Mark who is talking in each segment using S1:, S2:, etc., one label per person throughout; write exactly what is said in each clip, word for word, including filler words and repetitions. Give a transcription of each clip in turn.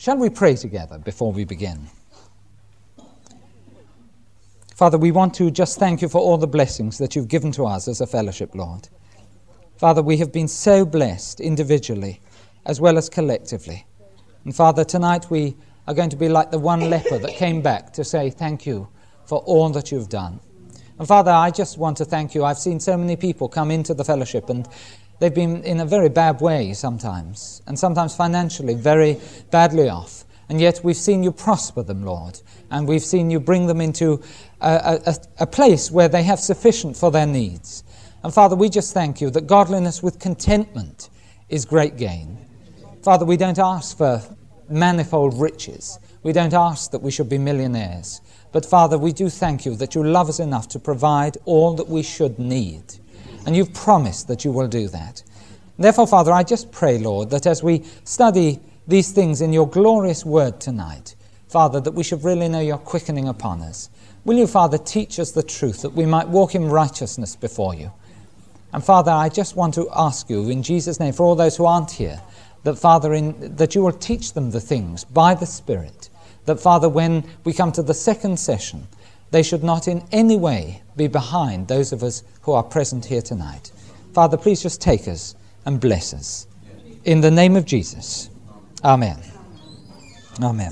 S1: Shall we pray together before we begin? Father, we want to just thank you for all the blessings that you've given to us as a fellowship, Lord. Father, we have been so blessed individually as well as collectively. And Father, tonight we are going to be like the one leper that came back to say thank you for all that you've done. And Father, I just want to thank you. I've seen so many people come into the fellowship and they've been in a very bad way sometimes, and sometimes financially very badly off. And yet we've seen you prosper them, Lord, and we've seen you bring them into a, a, a place where they have sufficient for their needs. And Father, we just thank you that godliness with contentment is great gain. Father, we don't ask for manifold riches. We don't ask that we should be millionaires. But Father, we do thank you that you love us enough to provide all that we should need. And you've promised that you will do that. Therefore, Father, I just pray, Lord, that as we study these things in your glorious word tonight, Father, that we should really know your quickening upon us. Will you, Father, teach us the truth that we might walk in righteousness before you? And Father, I just want to ask you in Jesus' name, for all those who aren't here, that Father, in, that you will teach them the things by the Spirit, that Father, when we come to the second session, they should not in any way be behind those of us who are present here tonight. Father, please just take us and bless us. In the name of Jesus. Amen. Amen.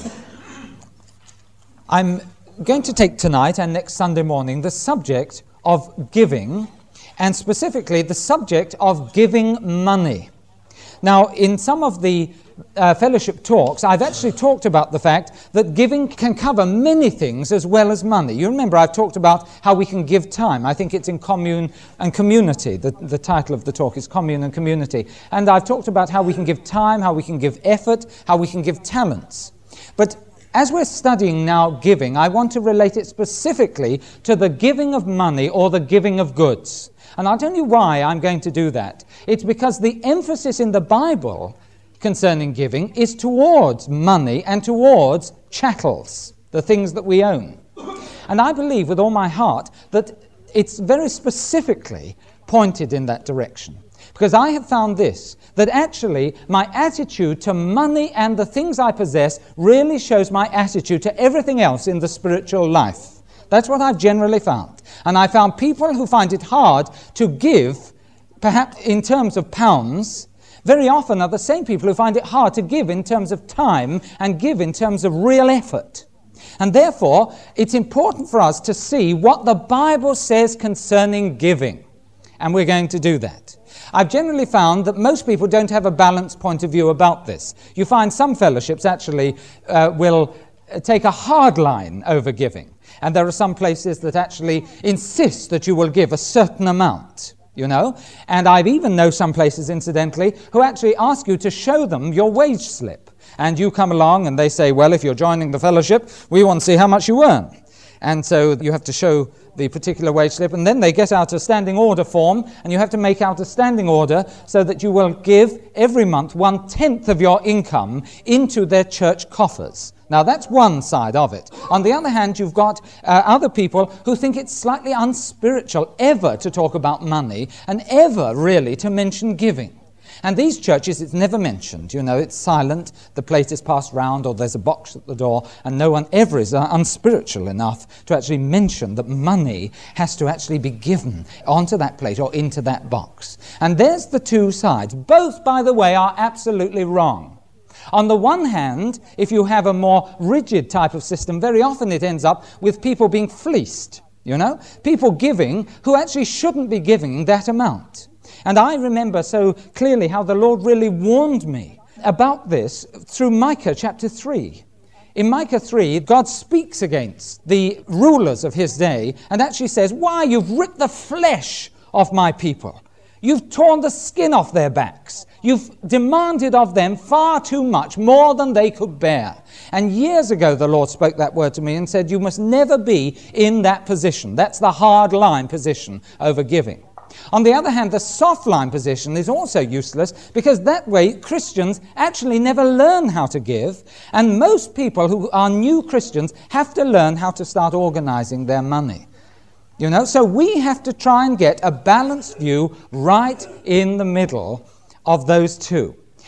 S1: I'm going to take tonight and next Sunday morning the subject of giving, and specifically the subject of giving money. Now, in some of the uh, fellowship talks, I've actually talked about the fact that giving can cover many things as well as money. You remember I've talked about how we can give time. I think it's in commune and community. The, the title of the talk is Commune and Community. And I've talked about how we can give time, how we can give effort, how we can give talents. But as we're studying now giving, I want to relate it specifically to the giving of money or the giving of goods. And I'll tell you why I'm going to do that. It's because the emphasis in the Bible concerning giving is towards money and towards chattels, the things that we own. And I believe with all my heart that it's very specifically pointed in that direction. Because I have found this, that actually my attitude to money and the things I possess really shows my attitude to everything else in the spiritual life. That's what I've generally found. And I found people who find it hard to give, perhaps in terms of pounds, very often are the same people who find it hard to give in terms of time and give in terms of real effort. And therefore, it's important for us to see what the Bible says concerning giving. And we're going to do that. I've generally found that most people don't have a balanced point of view about this. You find some fellowships actually uh, will take a hard line over giving. And there are some places that actually insist that you will give a certain amount, you know. And I've even know some places, incidentally, who actually ask you to show them your wage slip. And you come along and they say, well, if you're joining the fellowship, we want to see how much you earn. And so you have to show the particular wage slip, and then they get out a standing order form, and you have to make out a standing order so that you will give every month one-tenth of your income into their church coffers. Now, that's one side of it. On the other hand, you've got uh, other people who think it's slightly unspiritual ever to talk about money and ever really to mention giving. And these churches, it's never mentioned. You know, it's silent, the plate is passed round, or there's a box at the door, and no one ever is uh, unspiritual enough to actually mention that money has to actually be given onto that plate or into that box. And there's the two sides. Both, by the way, are absolutely wrong. On the one hand, if you have a more rigid type of system, very often it ends up with people being fleeced, you know, people giving who actually shouldn't be giving that amount. And I remember so clearly how the Lord really warned me about this through Micah chapter three. In Micah three, God speaks against the rulers of his day and actually says, why, you've ripped the flesh off my people. You've torn the skin off their backs. You've demanded of them far too much, more than they could bear. And years ago, the Lord spoke that word to me and said, you must never be in that position. That's the hard line position over giving. On the other hand, the soft line position is also useless, because that way Christians actually never learn how to give, and most people who are new Christians have to learn how to start organizing their money. You know, so we have to try and get a balanced view right in the middle of those two.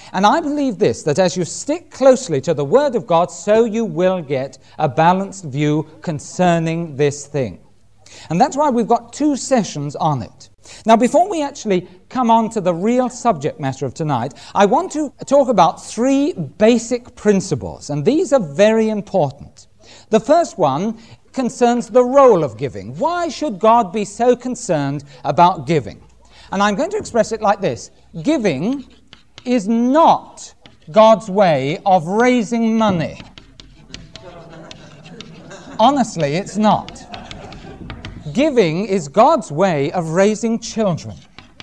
S1: And I believe this, that as you stick closely to the Word of God, so you will get a balanced view concerning this thing. And that's why we've got two sessions on it. Now, before we actually come on to the real subject matter of tonight, I want to talk about three basic principles, and these are very important. The first one concerns the role of giving. Why should God be so concerned about giving? And I'm going to express it like this. Giving is not God's way of raising money. Honestly, it's not. Giving is God's way of raising children.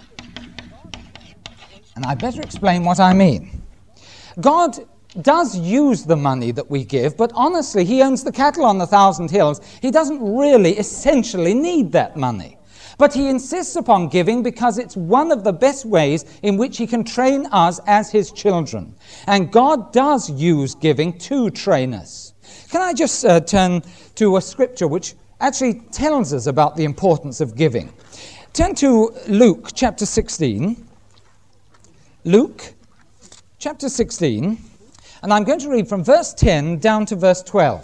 S1: And I better explain what I mean. God does use the money that we give, but honestly, he owns the cattle on the thousand hills. He doesn't really essentially need that money. But he insists upon giving because it's one of the best ways in which he can train us as his children. And God does use giving to train us. Can I just uh, turn to a scripture which actually tells us about the importance of giving? Turn to Luke chapter sixteen. Luke chapter sixteen. And I'm going to read from verse ten down to verse twelve.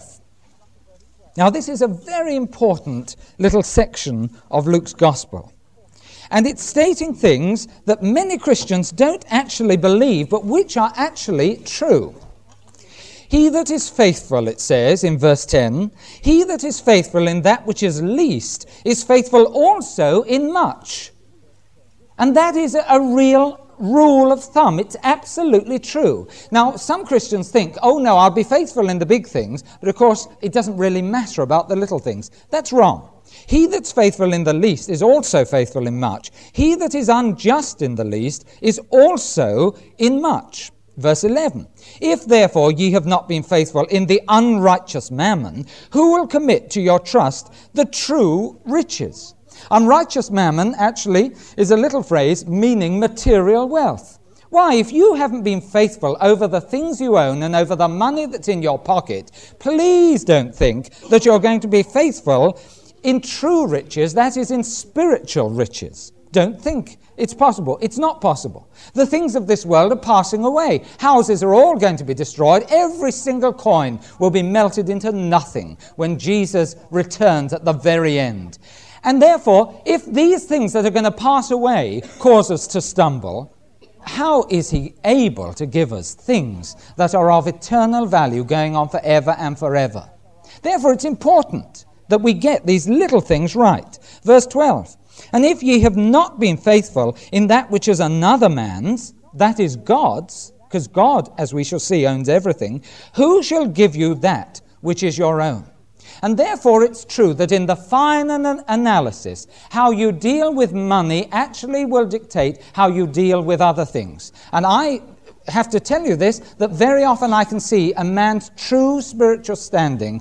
S1: Now, this is a very important little section of Luke's Gospel. And it's stating things that many Christians don't actually believe, but which are actually true. He that is faithful, it says in verse ten, he that is faithful in that which is least is faithful also in much. And that is a real rule of thumb. It's absolutely true. Now, some Christians think, oh no, I'll be faithful in the big things, but of course it doesn't really matter about the little things. That's wrong. He that's faithful in the least is also faithful in much. He that is unjust in the least is also in much. Verse eleven, if therefore ye have not been faithful in the unrighteous mammon, who will commit to your trust the true riches? Unrighteous mammon actually is a little phrase meaning material wealth. Why, if you haven't been faithful over the things you own and over the money that's in your pocket, please don't think that you're going to be faithful in true riches, that is, in spiritual riches. Don't think it's possible. It's not possible. The things of this world are passing away. Houses are all going to be destroyed. Every single coin will be melted into nothing when Jesus returns at the very end. And therefore, if these things that are going to pass away cause us to stumble, how is he able to give us things that are of eternal value going on forever and forever? Therefore, it's important that we get these little things right. Verse twelve, and if ye have not been faithful in that which is another man's, that is God's, because God, as we shall see, owns everything, who shall give you that which is your own? And therefore it's true that in the final analysis, how you deal with money actually will dictate how you deal with other things. And I have to tell you this, that very often I can see a man's true spiritual standing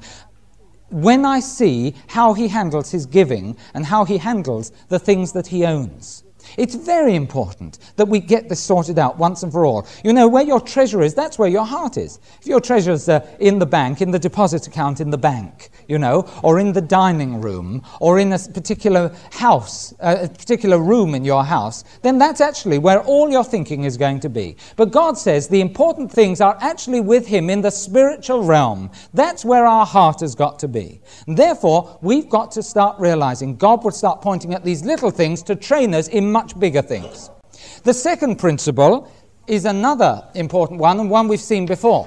S1: when I see how he handles his giving and how he handles the things that he owns. It's very important that we get this sorted out once and for all. You know, where your treasure is, that's where your heart is. If your treasure's uh, in the bank, in the deposit account in the bank, you know, or in the dining room, or in a particular house, uh, a particular room in your house, then that's actually where all your thinking is going to be. But God says the important things are actually with him in the spiritual realm. That's where our heart has got to be. And therefore, we've got to start realizing God will start pointing at these little things to train us in much bigger things. The second principle is another important one, and one we've seen before.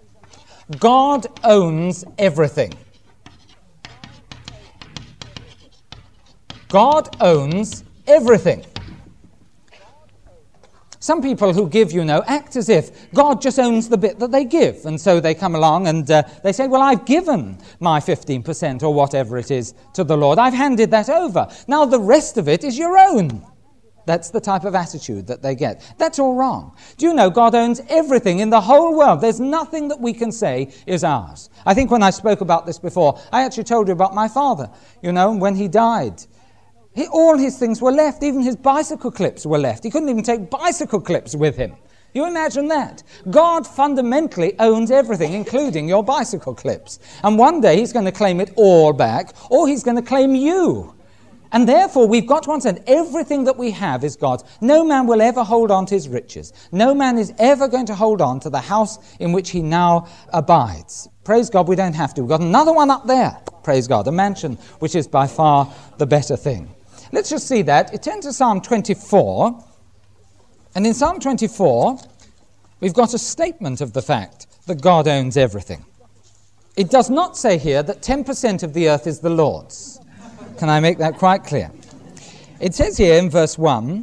S1: God owns everything. God owns everything. Some people who give, you know, act as if God just owns the bit that they give. And so they come along and uh, they say, well, I've given my fifteen percent or whatever it is to the Lord. I've handed that over. Now the rest of it is your own. That's the type of attitude that they get. That's all wrong. Do you know God owns everything in the whole world? There's nothing that we can say is ours. I think when I spoke about this before, I actually told you about my father. You know, when he died, he, all his things were left. Even his bicycle clips were left. He couldn't even take bicycle clips with him. You imagine that? God fundamentally owns everything, including your bicycle clips. And one day he's going to claim it all back, or he's going to claim you. And therefore, we've got to understand everything that we have is God's. No man will ever hold on to his riches. No man is ever going to hold on to the house in which he now abides. Praise God, we don't have to. We've got another one up there, praise God, a mansion, which is by far the better thing. Let's just see that. Turn to Psalm twenty-four. And in Psalm twenty-four, we've got a statement of the fact that God owns everything. It does not say here that ten percent of the earth is the Lord's. Can I make that quite clear? It says here in verse one,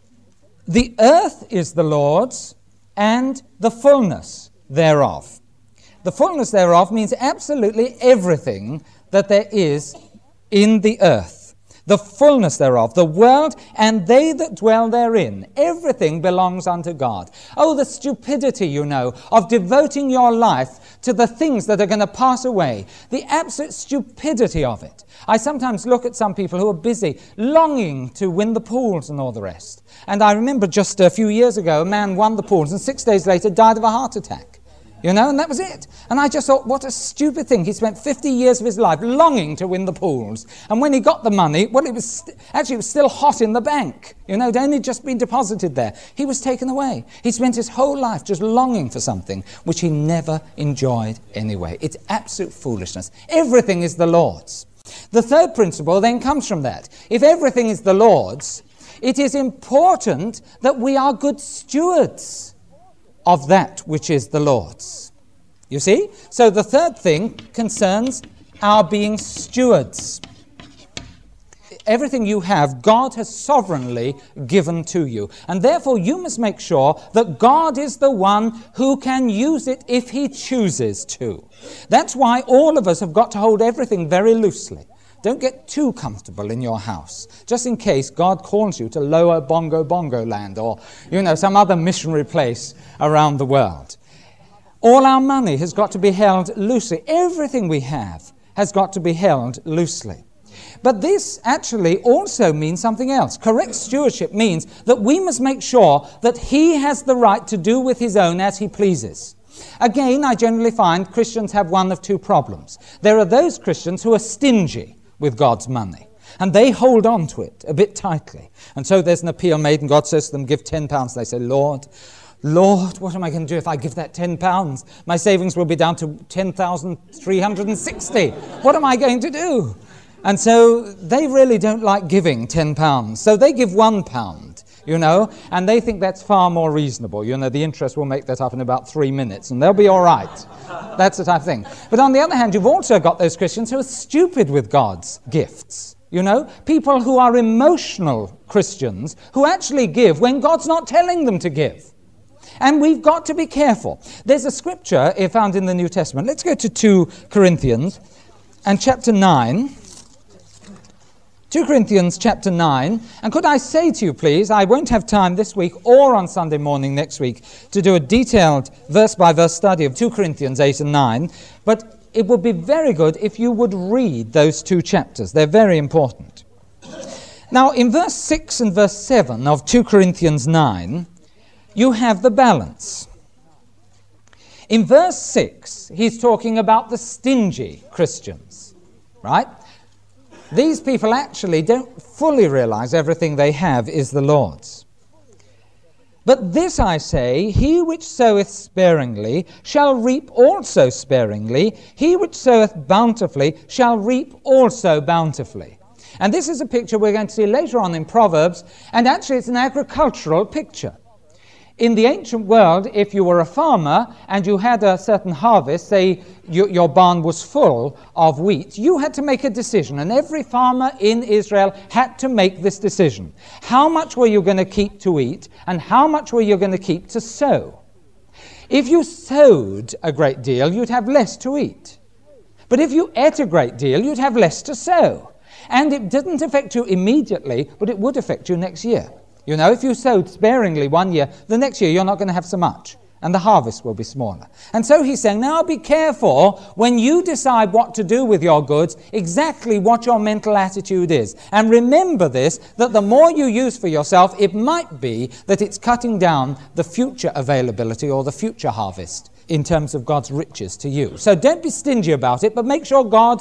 S1: the earth is the Lord's and the fullness thereof. The fullness thereof means absolutely everything that there is in the earth. The fullness thereof, the world and they that dwell therein. Everything belongs unto God. Oh, the stupidity, you know, of devoting your life to the things that are going to pass away. The absolute stupidity of it. I sometimes look at some people who are busy, longing to win the pools and all the rest. And I remember just a few years ago, a man won the pools and six days later died of a heart attack. You know, and that was it. And I just thought, what a stupid thing. He spent fifty years of his life longing to win the pools. And when he got the money, well, it was st- actually it was still hot in the bank. You know, it had only just been deposited there. He was taken away. He spent his whole life just longing for something which he never enjoyed anyway. It's absolute foolishness. Everything is the Lord's. The third principle then comes from that. If everything is the Lord's, it is important that we are good stewards of that which is the Lord's. You see? So the third thing concerns our being stewards. Everything you have, God has sovereignly given to you. And therefore you must make sure that God is the one who can use it if he chooses to. That's why all of us have got to hold everything very loosely. Don't get too comfortable in your house, just in case God calls you to lower Bongo Bongo land or, you know, some other missionary place around the world. All our money has got to be held loosely. Everything we have has got to be held loosely. But this actually also means something else. Correct stewardship means that we must make sure that he has the right to do with his own as he pleases. Again, I generally find Christians have one of two problems. There are those Christians who are stingy with God's money, and they hold on to it a bit tightly. And so there's an appeal made, and God says to them, give ten pounds. They say, Lord, Lord, what am I going to do if I give that ten pounds? My savings will be down to ten thousand three hundred sixty. What am I going to do? And so they really don't like giving ten pounds. So they give one pound, you know, and they think that's far more reasonable. You know, the interest will make that up in about three minutes, and they'll be all right. That's the type of thing. But on the other hand, you've also got those Christians who are stupid with God's gifts. You know, people who are emotional Christians who actually give when God's not telling them to give. And we've got to be careful. There's a scripture found in the New Testament. Let's go to Second Corinthians and chapter nine. Second Corinthians chapter nine. And could I say to you, please, I won't have time this week or on Sunday morning next week to do a detailed verse-by-verse study of Second Corinthians eight and nine, but it would be very good if you would read those two chapters. They're very important. Now, in verse six and verse seven of Second Corinthians nine, you have the balance. In verse six, he's talking about the stingy Christians, right? These people actually don't fully realize everything they have is the Lord's. But this I say, he which soweth sparingly shall reap also sparingly. He which soweth bountifully shall reap also bountifully. And this is a picture we're going to see later on in Proverbs, and actually it's an agricultural picture. In the ancient world, if you were a farmer and you had a certain harvest, say you, your barn was full of wheat, you had to make a decision, and every farmer in Israel had to make this decision. How much were you going to keep to eat, and how much were you going to keep to sow? If you sowed a great deal, you'd have less to eat. But if you ate a great deal, you'd have less to sow. And it didn't affect you immediately, but it would affect you next year. You know, if you sowed sparingly one year, the next year you're not going to have so much, and the harvest will be smaller. And so he's saying, now be careful when you decide what to do with your goods, exactly what your mental attitude is. And remember this, that the more you use for yourself, it might be that it's cutting down the future availability or the future harvest in terms of God's riches to you. So don't be stingy about it, but make sure God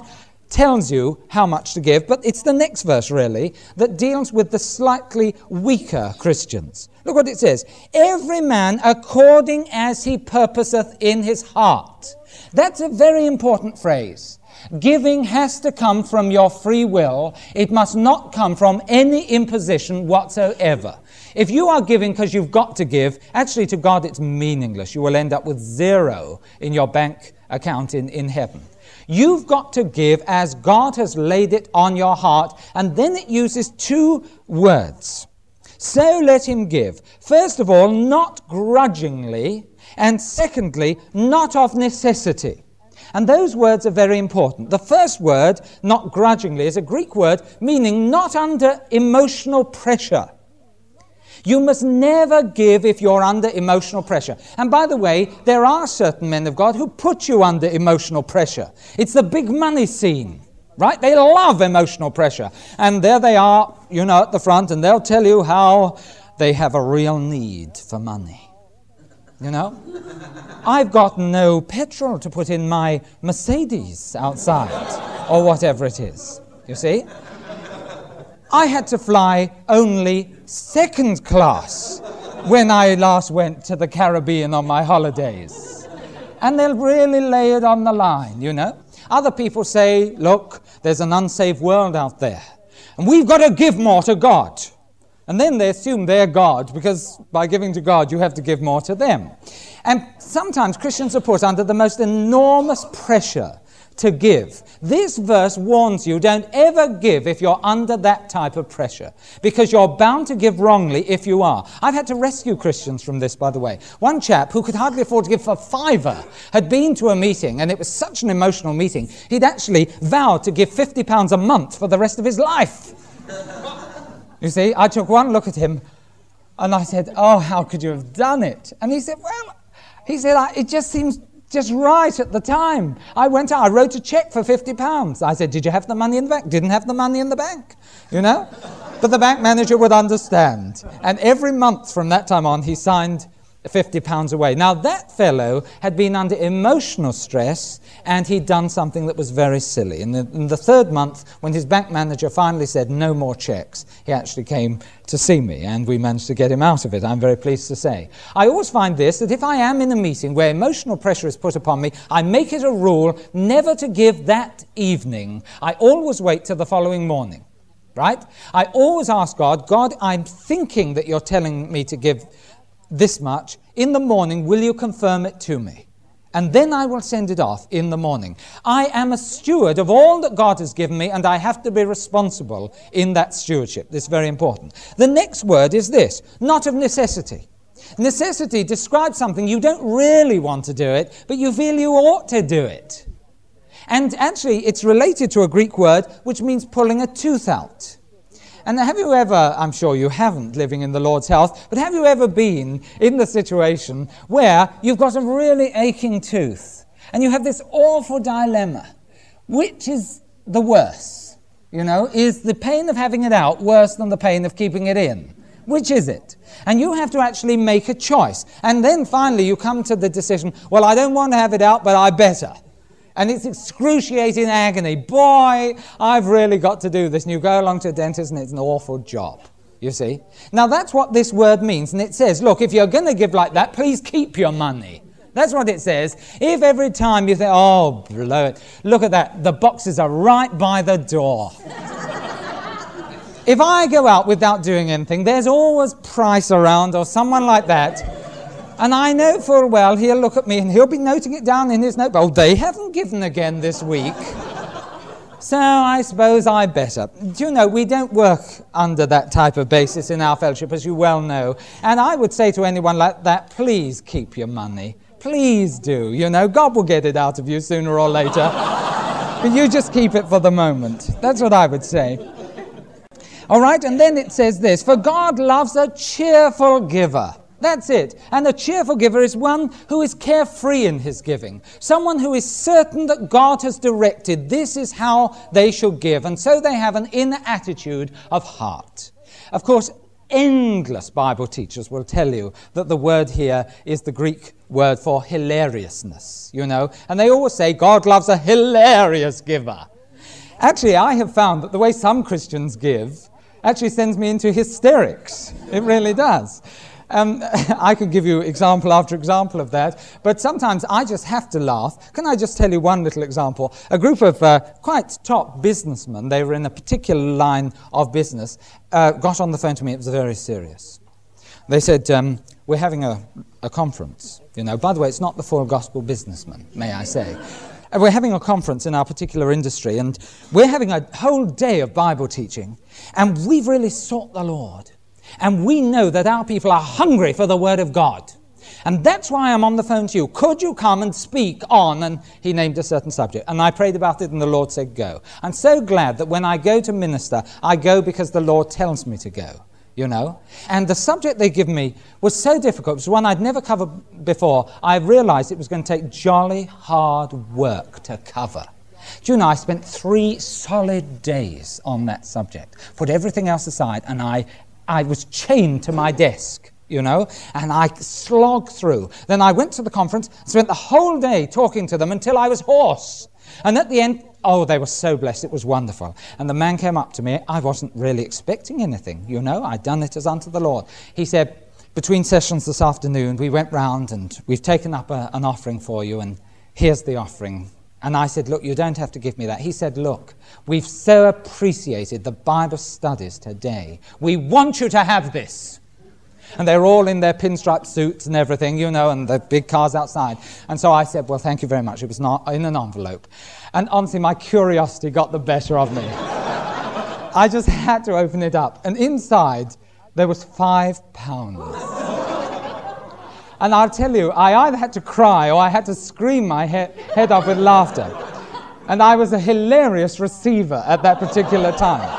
S1: tells you how much to give, but it's the next verse, really, that deals with the slightly weaker Christians. Look what it says. Every man according as he purposeth in his heart. That's a very important phrase. Giving has to come from your free will. It must not come from any imposition whatsoever. If you are giving because you've got to give, actually to God it's meaningless. You will end up with zero in your bank account in, in heaven. You've got to give as God has laid it on your heart, and then it uses two words. So let him give. First of all, not grudgingly, and secondly, not of necessity. And those words are very important. The first word, not grudgingly, is a Greek word meaning not under emotional pressure. You must never give if you're under emotional pressure. And by the way, there are certain men of God who put you under emotional pressure. It's the big money scene, right? They love emotional pressure. And there they are, you know, at the front, and they'll tell you how they have a real need for money. You know? I've got no petrol to put in my Mercedes outside, or whatever it is, you see? I had to fly only second class when I last went to the Caribbean on my holidays. And they'll really lay it on the line, you know. Other people say, look, there's an unsaved world out there, and we've got to give more to God. And then they assume they're God, because by giving to God, you have to give more to them. And sometimes Christians are put under the most enormous pressure to give. This verse warns you, don't ever give if you're under that type of pressure, because you're bound to give wrongly if you are. I've had to rescue Christians from this, by the way. One chap who could hardly afford to give for a fiver had been to a meeting, and it was such an emotional meeting, he'd actually vowed to give fifty pounds a month for the rest of his life. You see, I took one look at him, and I said, oh, how could you have done it? And he said, well, he said, it just seems just right at the time. I went out, I wrote a check for fifty pounds. I said, did you have the money in the bank? Didn't have the money in the bank, you know? But the bank manager would understand. And every month from that time on, he signed fifty pounds away. Now, that fellow had been under emotional stress, and he'd done something that was very silly. In the, in the third month, when his bank manager finally said no more checks, he actually came to see me, and we managed to get him out of it, I'm very pleased to say. I always find this, that if I am in a meeting where emotional pressure is put upon me, I make it a rule never to give that evening. I always wait till the following morning, right? I always ask God, God, I'm thinking that you're telling me to give this much. In the morning, will you confirm it to me? And then I will send it off in the morning. I am a steward of all that God has given me, and I have to be responsible in that stewardship. This is very important. The next word is this, not of necessity. Necessity describes something you don't really want to do it, but you feel you ought to do it. And actually, it's related to a Greek word which means pulling a tooth out. And have you ever, I'm sure you haven't living in the Lord's house, but have you ever been in the situation where you've got a really aching tooth and you have this awful dilemma? Which is the worse? You know, is the pain of having it out worse than the pain of keeping it in? Which is it? And you have to actually make a choice. And then finally you come to the decision, well, I don't want to have it out, but I better. And it's excruciating agony. Boy, I've really got to do this. And you go along to a dentist and it's an awful job, you see. Now, that's what this word means. And it says, look, if you're going to give like that, please keep your money. That's what it says. If every time you think, oh, blow it, look at that, the boxes are right by the door. If I go out without doing anything, there's always Price around or someone like that. And I know full well he'll look at me and he'll be noting it down in his notebook. Oh, they haven't given again this week. So I suppose I better. Do you know, we don't work under that type of basis in our fellowship, as you well know. And I would say to anyone like that, please keep your money. Please do. You know, God will get it out of you sooner or later. But you just keep it for the moment. That's what I would say. All right, and then it says this, for God loves a cheerful giver. That's it. And a cheerful giver is one who is carefree in his giving. Someone who is certain that God has directed this is how they should give. And so they have an inner attitude of heart. Of course, endless Bible teachers will tell you that the word here is the Greek word for hilariousness, you know. And they always say God loves a hilarious giver. Actually, I have found that the way some Christians give actually sends me into hysterics. It really does. Um, I could give you example after example of that, but sometimes I just have to laugh. Can I just tell you one little example? A group of uh, quite top businessmen, they were in a particular line of business, uh, got on the phone to me. It was very serious. They said, um, we're having a, a conference. You know, by the way, it's not the Full Gospel Businessman, may I say. Uh, We're having a conference in our particular industry, and we're having a whole day of Bible teaching, and we've really sought the Lord. And we know that our people are hungry for the Word of God. And that's why I'm on the phone to you. Could you come and speak on? And he named a certain subject. And I prayed about it, and the Lord said, go. I'm so glad that when I go to minister, I go because the Lord tells me to go, you know. And the subject they give me was so difficult. It was one I'd never covered before. I realized it was going to take jolly hard work to cover. Do you know, I spent three solid days on that subject. Put everything else aside, and I I was chained to my desk, you know, and I slogged through. Then I went to the conference, spent the whole day talking to them until I was hoarse. And at the end, oh, they were so blessed. It was wonderful. And the man came up to me. I wasn't really expecting anything, you know. I'd done it as unto the Lord. He said, between sessions this afternoon, we went round and we've taken up a, an offering for you, and here's the offering. And I said, look, you don't have to give me that. He said, look, we've so appreciated the Bible studies today. We want you to have this. And they're all in their pinstripe suits and everything, you know, and the big cars outside. And so I said, well, thank you very much. It was not in an envelope. And honestly, my curiosity got the better of me. I just had to open it up. And inside, there was five pounds. And I'll tell you, I either had to cry or I had to scream my he- head off with laughter. And I was a hilarious receiver at that particular time.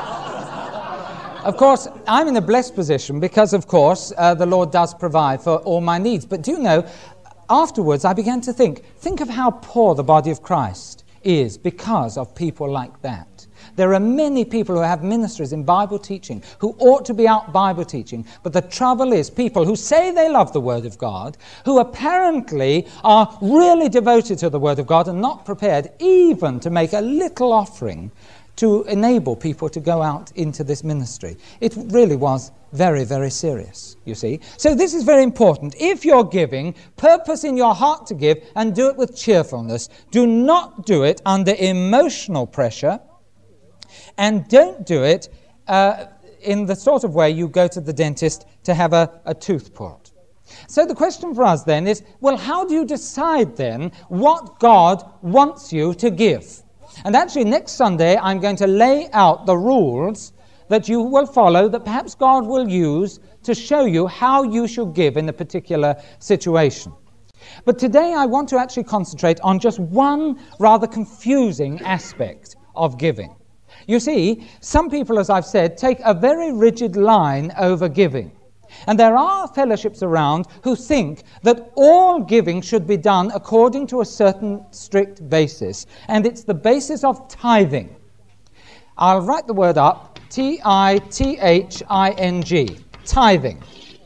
S1: Of course, I'm in a blessed position because, of course, uh, the Lord does provide for all my needs. But do you know, afterwards I began to think, think of how poor the body of Christ is because of people like that. There are many people who have ministries in Bible teaching who ought to be out Bible teaching, but the trouble is people who say they love the Word of God, who apparently are really devoted to the Word of God and not prepared even to make a little offering to enable people to go out into this ministry. It really was very, very serious, you see. So this is very important. If you're giving, purpose in your heart to give and do it with cheerfulness. Do not do it under emotional pressure. And don't do it uh, in the sort of way you go to the dentist to have a, a tooth pulled. So the question for us then is, well, how do you decide then what God wants you to give? And actually next Sunday I'm going to lay out the rules that you will follow, that perhaps God will use to show you how you should give in a particular situation. But today I want to actually concentrate on just one rather confusing aspect of giving. You see, some people, as I've said, take a very rigid line over giving. And there are fellowships around who think that all giving should be done according to a certain strict basis. And it's the basis of tithing. I'll write the word up, T I T H I N G, tithing.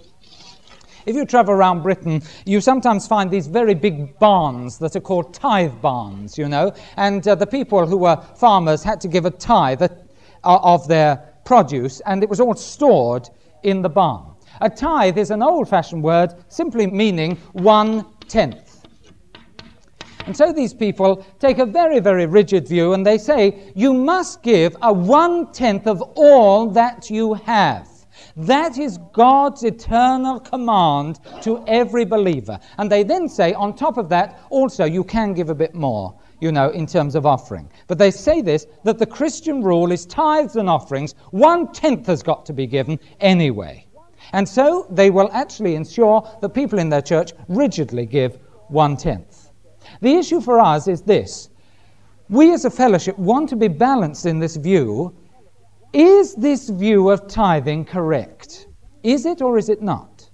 S1: If you travel around Britain, you sometimes find these very big barns that are called tithe barns, you know, and uh, the people who were farmers had to give a tithe uh, of their produce, and it was all stored in the barn. A tithe is an old-fashioned word simply meaning one-tenth. And so these people take a very, very rigid view, and they say, you must give a one-tenth of all that you have. That is God's eternal command to every believer. And they then say, on top of that, also you can give a bit more, you know, in terms of offering. But they say this, that the Christian rule is tithes and offerings, one-tenth has got to be given anyway. And so they will actually ensure that people in their church rigidly give one-tenth. The issue for us is this. We as a fellowship want to be balanced in this view. Is this view of tithing correct? Is it or is it not?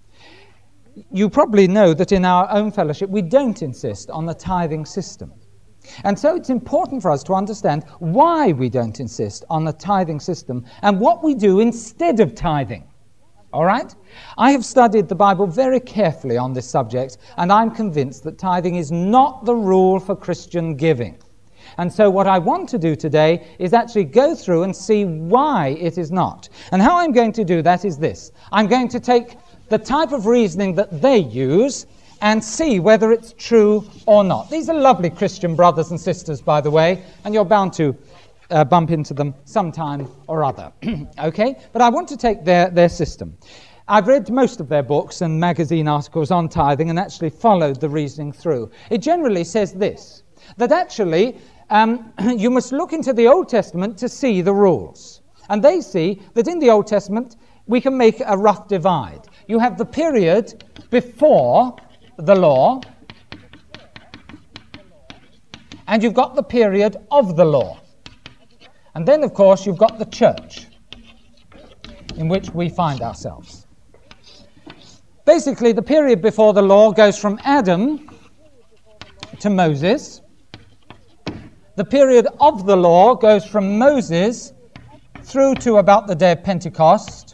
S1: You probably know that in our own fellowship we don't insist on the tithing system. And so it's important for us to understand why we don't insist on the tithing system and what we do instead of tithing. All right? I have studied the Bible very carefully on this subject, and I'm convinced that tithing is not the rule for Christian giving. And so what I want to do today is actually go through and see why it is not. And how I'm going to do that is this. I'm going to take the type of reasoning that they use and see whether it's true or not. These are lovely Christian brothers and sisters, by the way, and you're bound to uh, bump into them sometime or other. Okay? But I want to take their, their system. I've read most of their books and magazine articles on tithing and actually followed the reasoning through. It generally says this, that actually um, you must look into the Old Testament to see the rules. And they see that in the Old Testament we can make a rough divide. You have the period before the law, and you've got the period of the law. And then, of course, you've got the church in which we find ourselves. Basically, the period before the law goes from Adam to Moses. The period of the law goes from Moses through to about the day of Pentecost.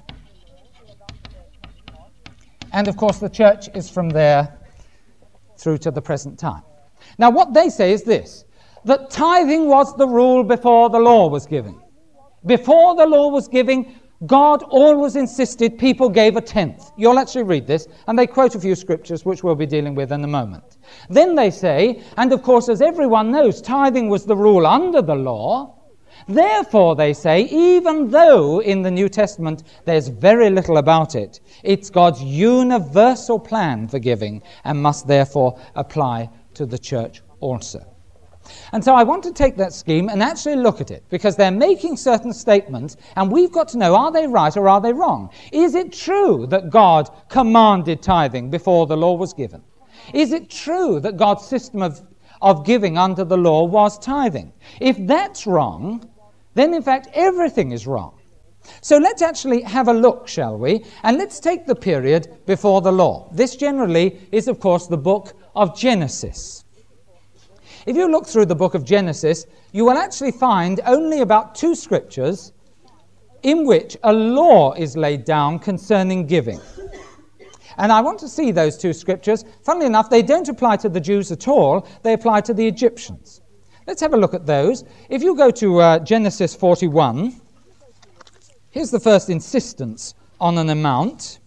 S1: And, of course, the church is from there through to the present time. Now, what they say is this, that tithing was the rule before the law was given. Before the law was given, God always insisted people gave a tenth. You'll actually read this, and they quote a few scriptures which we'll be dealing with in a moment. Then they say, and of course, as everyone knows, tithing was the rule under the law. Therefore, they say, even though in the New Testament there's very little about it, it's God's universal plan for giving and must therefore apply to the church also. And so I want to take that scheme and actually look at it, because they're making certain statements and we've got to know, are they right or are they wrong? Is it true that God commanded tithing before the law was given? Is it true that God's system of, of giving under the law was tithing? If that's wrong, then in fact everything is wrong. So let's actually have a look, shall we? And let's take the period before the law. This generally is, of course, the book of Genesis. If you look through the book of Genesis, you will actually find only about two scriptures in which a law is laid down concerning giving. And I want to see those two scriptures. Funnily enough, they don't apply to the Jews at all. They apply to the Egyptians. Let's have a look at those. If you go to uh, Genesis forty-one, here's the first insistence on an amount.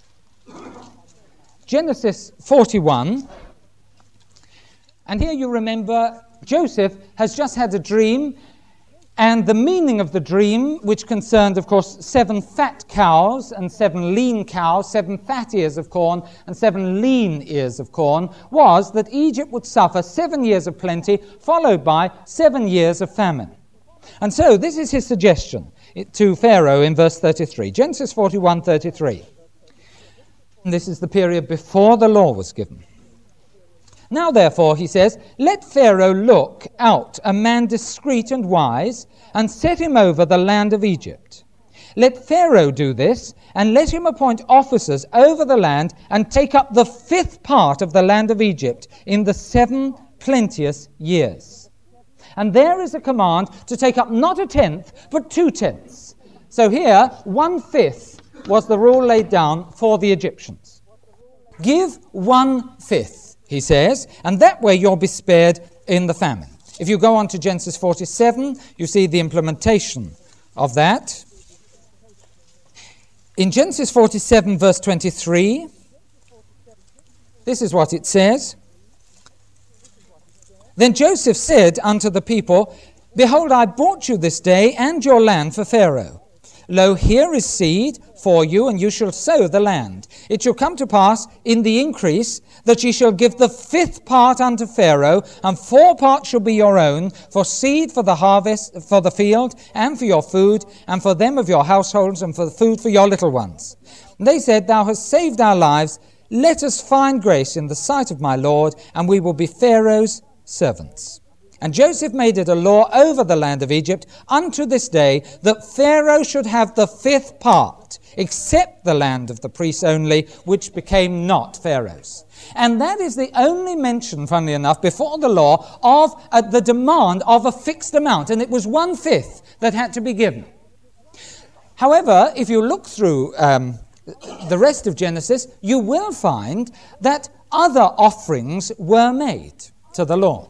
S1: Genesis forty-one. And here you remember Joseph has just had a dream, and the meaning of the dream, which concerned, of course, seven fat cows and seven lean cows, seven fat ears of corn and seven lean ears of corn, was that Egypt would suffer seven years of plenty, followed by seven years of famine. And so this is his suggestion to Pharaoh in verse thirty-three. Genesis forty-one thirty-three. And this is the period before the law was given. Now, therefore, he says, let Pharaoh look out a man discreet and wise, and set him over the land of Egypt. Let Pharaoh do this, and let him appoint officers over the land, and take up the fifth part of the land of Egypt in the seven plenteous years. And there is a command to take up not a tenth, but two tenths. So here, one-fifth was the rule laid down for the Egyptians. Give one-fifth, he says, and that way you'll be spared in the famine. If you go on to Genesis forty-seven, you see the implementation of that. In Genesis forty-seven, verse twenty-three, this is what it says. Then Joseph said unto the people, behold, I bought you this day and your land for Pharaoh. Lo, here is seed for you, and you shall sow the land. It shall come to pass in the increase that ye shall give the fifth part unto Pharaoh, and four parts shall be your own, for seed for the harvest, for the field, and for your food, and for them of your households, and for the food for your little ones. And they said, thou hast saved our lives. Let us find grace in the sight of my Lord, and we will be Pharaoh's servants. And Joseph made it a law over the land of Egypt unto this day that Pharaoh should have the fifth part, except the land of the priests only, which became not Pharaoh's. And that is the only mention, funnily enough, before the law of uh, the demand of a fixed amount, and it was one-fifth that had to be given. However, if you look through um, the rest of Genesis, you will find that other offerings were made to the Lord.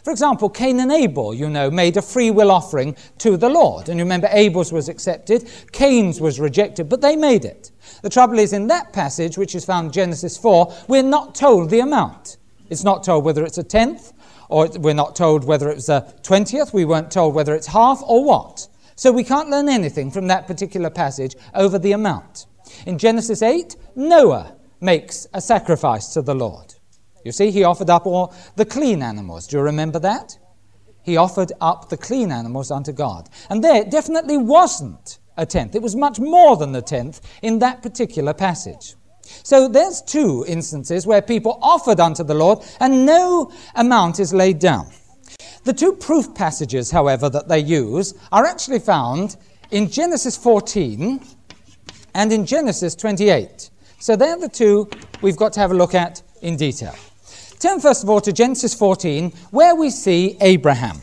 S1: For example, Cain and Abel, you know, made a free will offering to the Lord. And you remember Abel's was accepted, Cain's was rejected, but they made it. The trouble is, in that passage, which is found in Genesis four, we're not told the amount. It's not told whether it's a tenth, or we're not told whether it's a twentieth, we weren't told whether it's half or what. So we can't learn anything from that particular passage over the amount. In Genesis eight, Noah makes a sacrifice to the Lord. You see, he offered up all the clean animals. Do you remember that? He offered up the clean animals unto God. And there it definitely wasn't a tenth. It was much more than a tenth in that particular passage. So there's two instances where people offered unto the Lord and no amount is laid down. The two proof passages, however, that they use are actually found in Genesis fourteen and in Genesis twenty-eight. So they're the two we've got to have a look at in detail. Turn first of all to Genesis fourteen, where we see Abraham.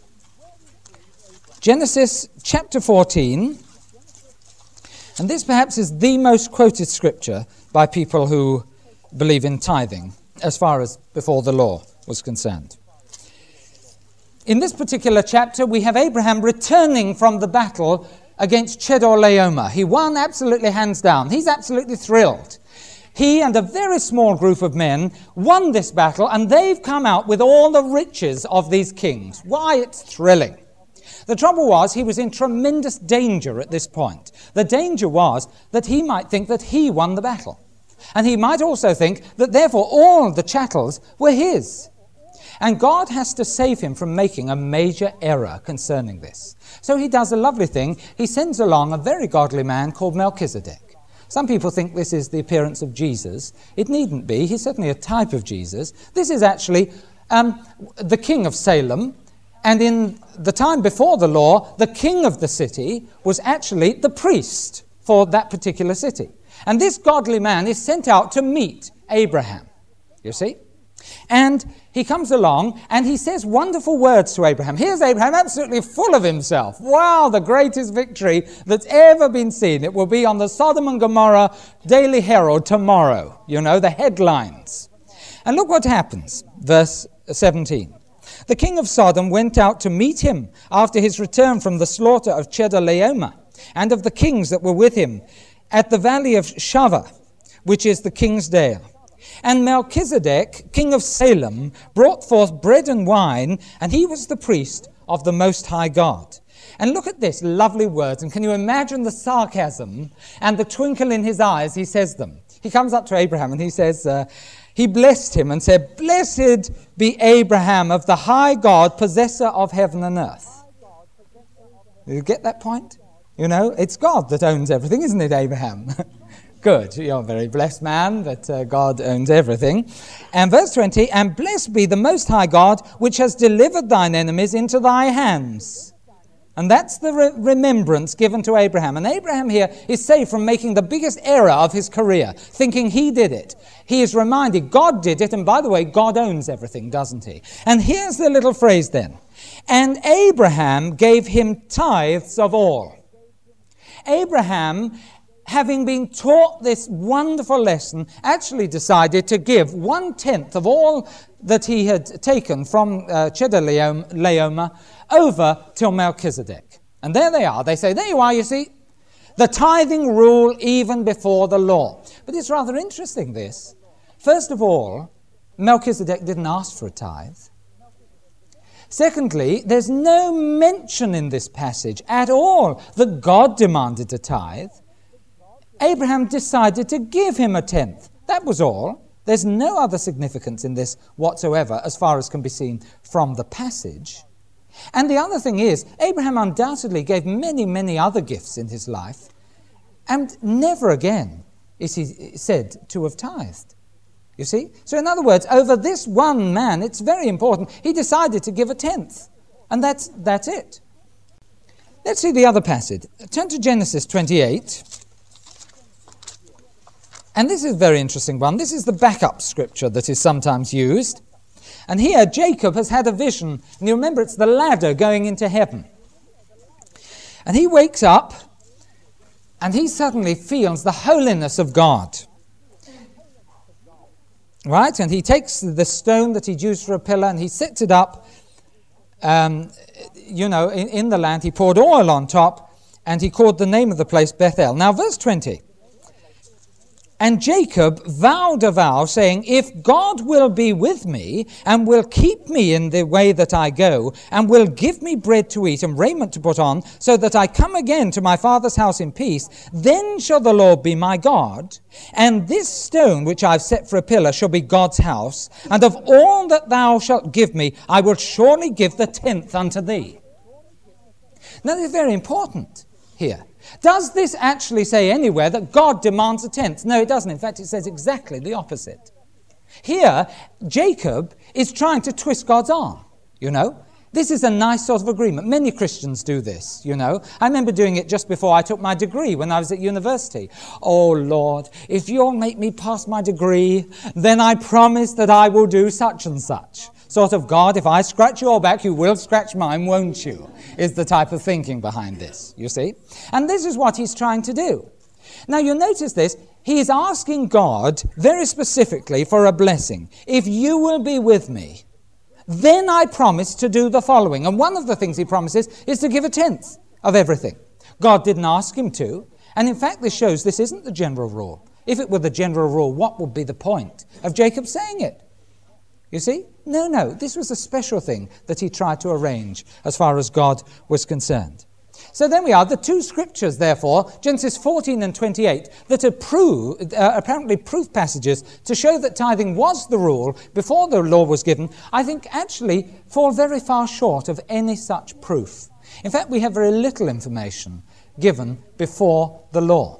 S1: Genesis chapter fourteen, and this perhaps is the most quoted scripture by people who believe in tithing, as far as before the law was concerned. In this particular chapter, we have Abraham returning from the battle against Chedorlaomer. He won absolutely hands down. He's absolutely thrilled. He and a very small group of men won this battle, and they've come out with all the riches of these kings. Why, it's thrilling. The trouble was, he was in tremendous danger at this point. The danger was that he might think that he won the battle. And he might also think that therefore all the chattels were his. And God has to save him from making a major error concerning this. So he does a lovely thing. He sends along a very godly man called Melchizedek. Some people think this is the appearance of Jesus. It needn't be. He's certainly a type of Jesus. This is actually um, the king of Salem. And in the time before the law, the king of the city was actually the priest for that particular city. And this godly man is sent out to meet Abraham, you see. And he comes along and he says wonderful words to Abraham. Here's Abraham absolutely full of himself. Wow, the greatest victory that's ever been seen. It will be on the Sodom and Gomorrah Daily Herald tomorrow. You know, the headlines. And look what happens. Verse seventeen. The king of Sodom went out to meet him after his return from the slaughter of Chedorlaomer and of the kings that were with him at the valley of Shaveh, which is the king's dale. And Melchizedek, king of Salem, brought forth bread and wine, and he was the priest of the Most High God. And look at this lovely words, and can you imagine the sarcasm and the twinkle in his eyes he says them? He comes up to Abraham and he says, uh, he blessed him and said, "Blessed be Abraham of the high God, possessor of heaven and earth." You get that point? You know, it's God that owns everything, isn't it, Abraham? Good, you're a very blessed man, that uh, God owns everything. And verse twenty, "And blessed be the Most High God, which has delivered thine enemies into thy hands." And that's the re- remembrance given to Abraham. And Abraham here is saved from making the biggest error of his career, thinking he did it. He is reminded God did it, and by the way, God owns everything, doesn't he? And here's the little phrase then. "And Abraham gave him tithes of all." Abraham, having been taught this wonderful lesson, actually decided to give one-tenth of all that he had taken from uh, Chedorlaomer over to Melchizedek. And there they are. They say, there you are, you see, the tithing rule even before the law. But it's rather interesting, this. First of all, Melchizedek didn't ask for a tithe. Secondly, there's no mention in this passage at all that God demanded a tithe. Abraham decided to give him a tenth. That was all. There's no other significance in this whatsoever, as far as can be seen from the passage. And the other thing is, Abraham undoubtedly gave many, many other gifts in his life, and never again is he said to have tithed. You see? So in other words, over this one man, it's very important, he decided to give a tenth. And that's, that's it. Let's see the other passage. Turn to Genesis twenty-eight. And this is a very interesting one. This is the backup scripture that is sometimes used. And here Jacob has had a vision. And you remember it's the ladder going into heaven. And he wakes up and he suddenly feels the holiness of God. Right? And he takes the stone that he'd used for a pillar and he sets it up um, you know, in, in the land, he poured oil on top, and he called the name of the place Bethel. Now, verse twenty. And Jacob vowed a vow, saying, if God will be with me, and will keep me in the way that I go, and will give me bread to eat and raiment to put on, so that I come again to my father's house in peace, then shall the Lord be my God, and this stone which I have set for a pillar shall be God's house, and of all that thou shalt give me, I will surely give the tenth unto thee. Now, this is very important here. Does this actually say anywhere that God demands a tenth? No, it doesn't. In fact, it says exactly the opposite. Here, Jacob is trying to twist God's arm, you know. This is a nice sort of agreement. Many Christians do this, you know. I remember doing it just before I took my degree when I was at university. Oh, Lord, if you'll make me pass my degree, then I promise that I will do such and such. Sort of, God, if I scratch your back, you will scratch mine, won't you? Is the type of thinking behind this, you see? And this is what he's trying to do. Now, you'll notice this. He is asking God very specifically for a blessing. If you will be with me, then I promise to do the following. And one of the things he promises is to give a tenth of everything. God didn't ask him to. And in fact, this shows this isn't the general rule. If it were the general rule, what would be the point of Jacob saying it? You see? No, no, this was a special thing that he tried to arrange as far as God was concerned. So then we are, the two scriptures, therefore, Genesis fourteen and twenty-eight, that are prove, uh, apparently proof passages to show that tithing was the rule before the law was given, I think actually fall very far short of any such proof. In fact, we have very little information given before the law.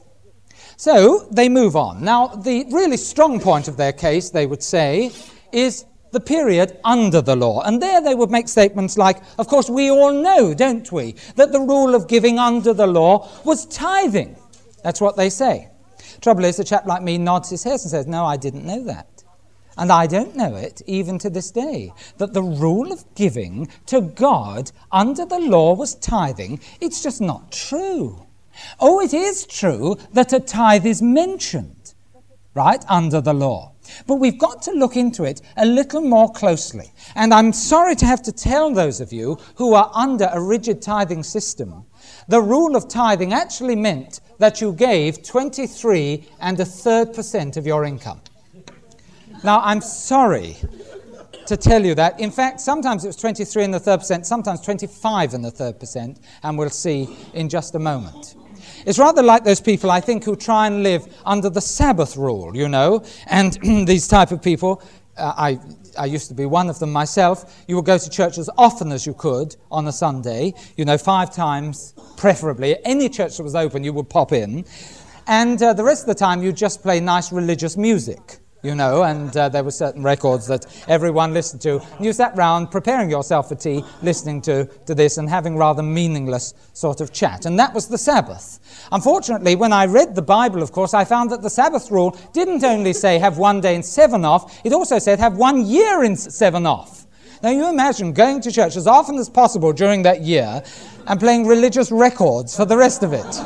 S1: So they move on. Now, the really strong point of their case, they would say, is the period under the law. And there they would make statements like, of course, we all know, don't we, that the rule of giving under the law was tithing. That's what they say. Trouble is, a chap like me nods his head and says, no, I didn't know that. And I don't know it, even to this day, that the rule of giving to God under the law was tithing. It's just not true. Oh, it is true that a tithe is mentioned, right, under the law. But we've got to look into it a little more closely. And I'm sorry to have to tell those of you who are under a rigid tithing system, the rule of tithing actually meant that you gave twenty-three and a third percent of your income. Now, I'm sorry to tell you that. In fact, sometimes it was twenty-three and a third percent, sometimes twenty-five and a third percent, and we'll see in just a moment. It's rather like those people, I think, who try and live under the Sabbath rule, you know, and these type of people, uh, I, I used to be one of them myself. You would go to church as often as you could on a Sunday, you know, five times, preferably. Any church that was open, you would pop in. And uh, the rest of the time, you'd just play nice religious music, you know, and uh, there were certain records that everyone listened to. And you sat round preparing yourself for tea, listening to, to this and having rather meaningless sort of chat. And that was the Sabbath. Unfortunately, when I read the Bible, of course, I found that the Sabbath rule didn't only say have one day in seven off, it also said have one year in seven off. Now, you imagine going to church as often as possible during that year and playing religious records for the rest of it.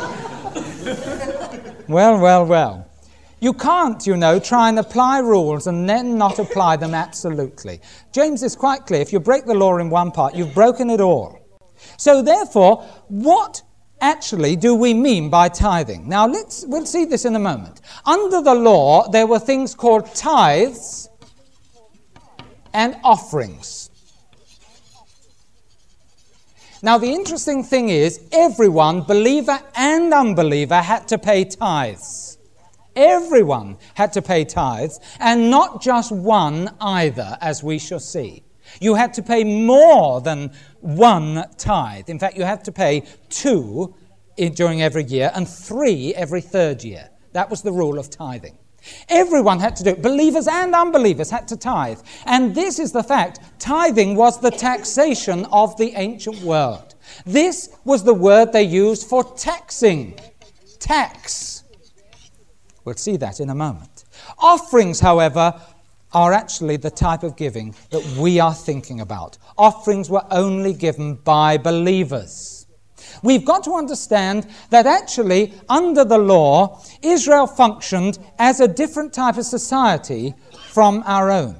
S1: Well, well, well. You can't, you know, try and apply rules and then not apply them absolutely. James is quite clear. If you break the law in one part, you've broken it all. So therefore, what actually do we mean by tithing? Now, let's, we'll see this in a moment. Under the law, there were things called tithes and offerings. Now, the interesting thing is, everyone, believer and unbeliever, had to pay tithes. Everyone had to pay tithes, and not just one either, as we shall see. You had to pay more than one tithe. In fact, you had to pay two in, during every year and three every third year. That was the rule of tithing. Everyone had to do it. Believers and unbelievers had to tithe. And this is the fact. Tithing was the taxation of the ancient world. This was the word they used for taxing. Tax. We'll see that in a moment. Offerings, however, are actually the type of giving that we are thinking about. Offerings were only given by believers. We've got to understand that actually, under the law, Israel functioned as a different type of society from our own.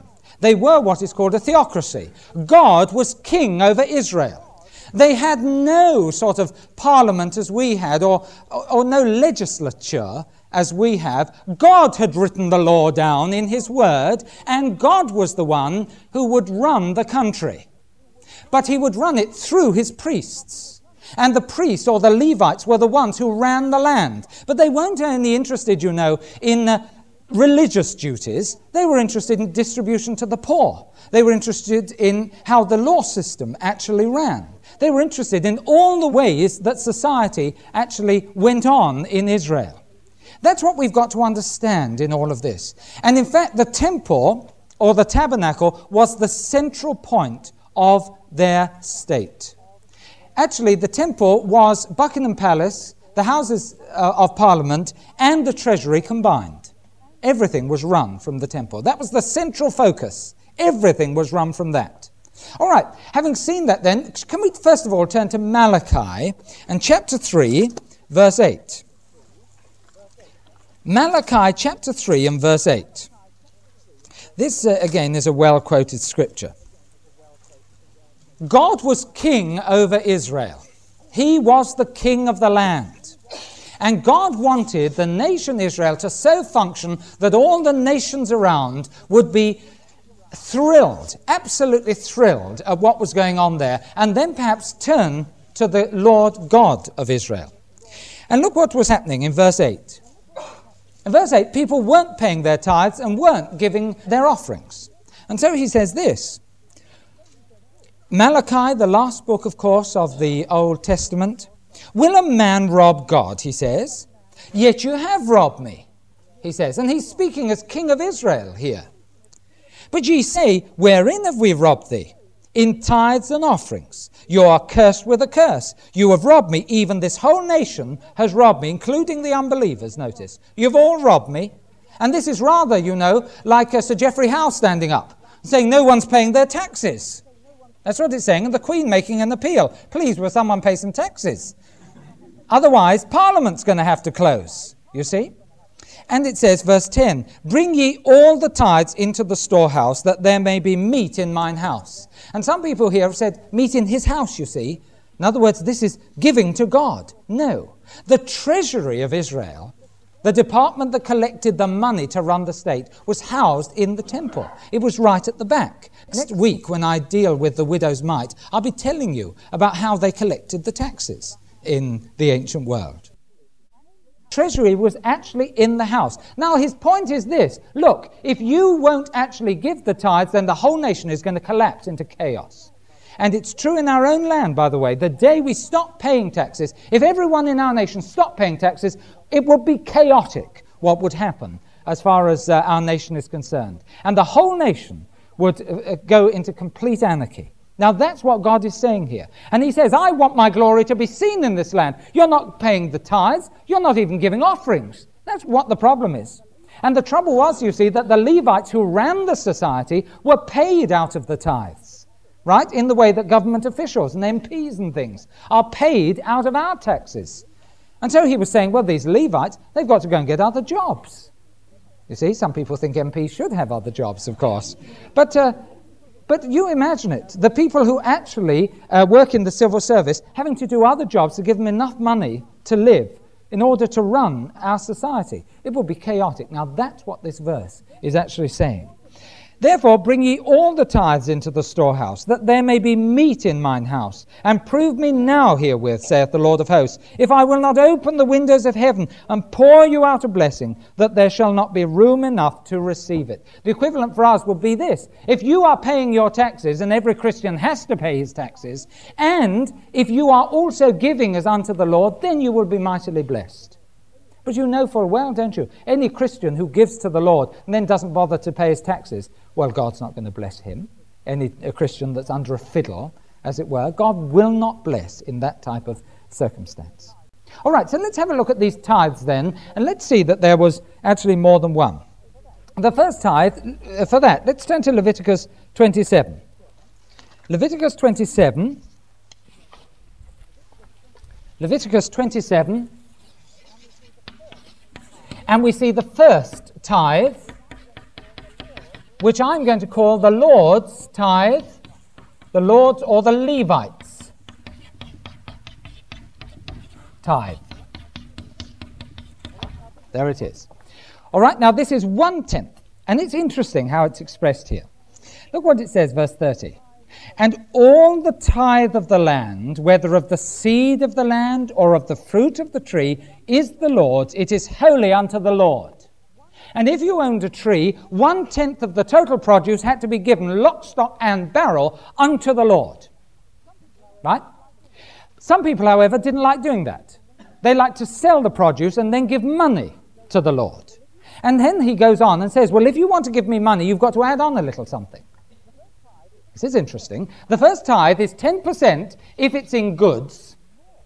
S1: They were what is called a theocracy. God was king over Israel. They had no sort of parliament as we had, or, or, or no legislature as we have. God had written the law down in his word, and God was the one who would run the country. But he would run it through his priests. And the priests, or the Levites, were the ones who ran the land. But they weren't only interested, you know, in uh, religious duties. They were interested in distribution to the poor. They were interested in how the law system actually ran. They were interested in all the ways that society actually went on in Israel. That's what we've got to understand in all of this. And in fact, the temple, or the tabernacle, was the central point of their state. Actually, the temple was Buckingham Palace, the Houses uh, of Parliament, and the Treasury combined. Everything was run from the temple. That was the central focus. Everything was run from that. All right, having seen that then, can we first of all turn to Malachi and chapter three, verse eight. Malachi chapter three and verse eight. This, uh, again, is a well-quoted scripture. God was king over Israel. He was the king of the land. And God wanted the nation Israel to so function that all the nations around would be thrilled, absolutely thrilled at what was going on there, and then perhaps turn to the Lord God of Israel. And look what was happening in verse eight. In verse eight, people weren't paying their tithes and weren't giving their offerings. And so he says this. Malachi, the last book, of course, of the Old Testament. Will a man rob God, he says? Yet you have robbed me, he says. And he's speaking as king of Israel here. But ye say, wherein have we robbed thee? In tithes and offerings. You are cursed with a curse. You have robbed me. Even this whole nation has robbed me, including the unbelievers, notice. You've all robbed me. And this is rather, you know, like uh, Sir Geoffrey Howe standing up, saying no one's paying their taxes. That's what it's saying. And the Queen making an appeal. Please, will someone pay some taxes? Otherwise, Parliament's going to have to close, you see. And it says, verse ten, bring ye all the tithes into the storehouse, that there may be meat in mine house. And some people here have said, meat in his house, you see. In other words, this is giving to God. No. The treasury of Israel, the department that collected the money to run the state, was housed in the temple. It was right at the back. Next week, when I deal with the widow's mite, I'll be telling you about how they collected the taxes in the ancient world. Treasury was actually in the house. Now, his point is this. Look, if you won't actually give the tithes, then the whole nation is going to collapse into chaos. And it's true in our own land, by the way. The day we stop paying taxes, if everyone in our nation stopped paying taxes, it would be chaotic what would happen as far as uh, our nation is concerned. And the whole nation would uh, go into complete anarchy. Now, that's what God is saying here. And he says, I want my glory to be seen in this land. You're not paying the tithes. You're not even giving offerings. That's what the problem is. And the trouble was, you see, that the Levites who ran the society were paid out of the tithes, right? In the way that government officials and M Ps and things are paid out of our taxes. And so he was saying, well, these Levites, they've got to go and get other jobs. You see, some people think M Ps should have other jobs, of course. But... Uh, But you imagine it, the people who actually uh, work in the civil service having to do other jobs to give them enough money to live in order to run our society. It will be chaotic. Now that's what this verse is actually saying. Therefore bring ye all the tithes into the storehouse, that there may be meat in mine house. And prove me now herewith, saith the Lord of hosts, if I will not open the windows of heaven and pour you out a blessing, that there shall not be room enough to receive it. The equivalent for us would be this. If you are paying your taxes, and every Christian has to pay his taxes, and if you are also giving as unto the Lord, then you will be mightily blessed. But you know for a while, don't you? Any Christian who gives to the Lord and then doesn't bother to pay his taxes, well, God's not going to bless him. Any a Christian that's under a fiddle, as it were, God will not bless in that type of circumstance. All right, so let's have a look at these tithes then, and let's see that there was actually more than one. The first tithe, for that, let's turn to Leviticus twenty-seven. Leviticus twenty-seven. Leviticus twenty-seven. And we see the first tithe, which I'm going to call the Lord's tithe, the Lord's or the Levites' tithe. There it is. All right, now this is one-tenth, and it's interesting how it's expressed here. Look what it says, verse thirty. And all the tithe of the land, whether of the seed of the land or of the fruit of the tree, is the Lord's. It is holy unto the Lord. And if you owned a tree, one-tenth of the total produce had to be given lock, stock, and barrel unto the Lord. Right? Some people, however, didn't like doing that. They liked to sell the produce and then give money to the Lord. And then he goes on and says, well, if you want to give me money, you've got to add on a little something. This is interesting. The first tithe is ten percent if it's in goods,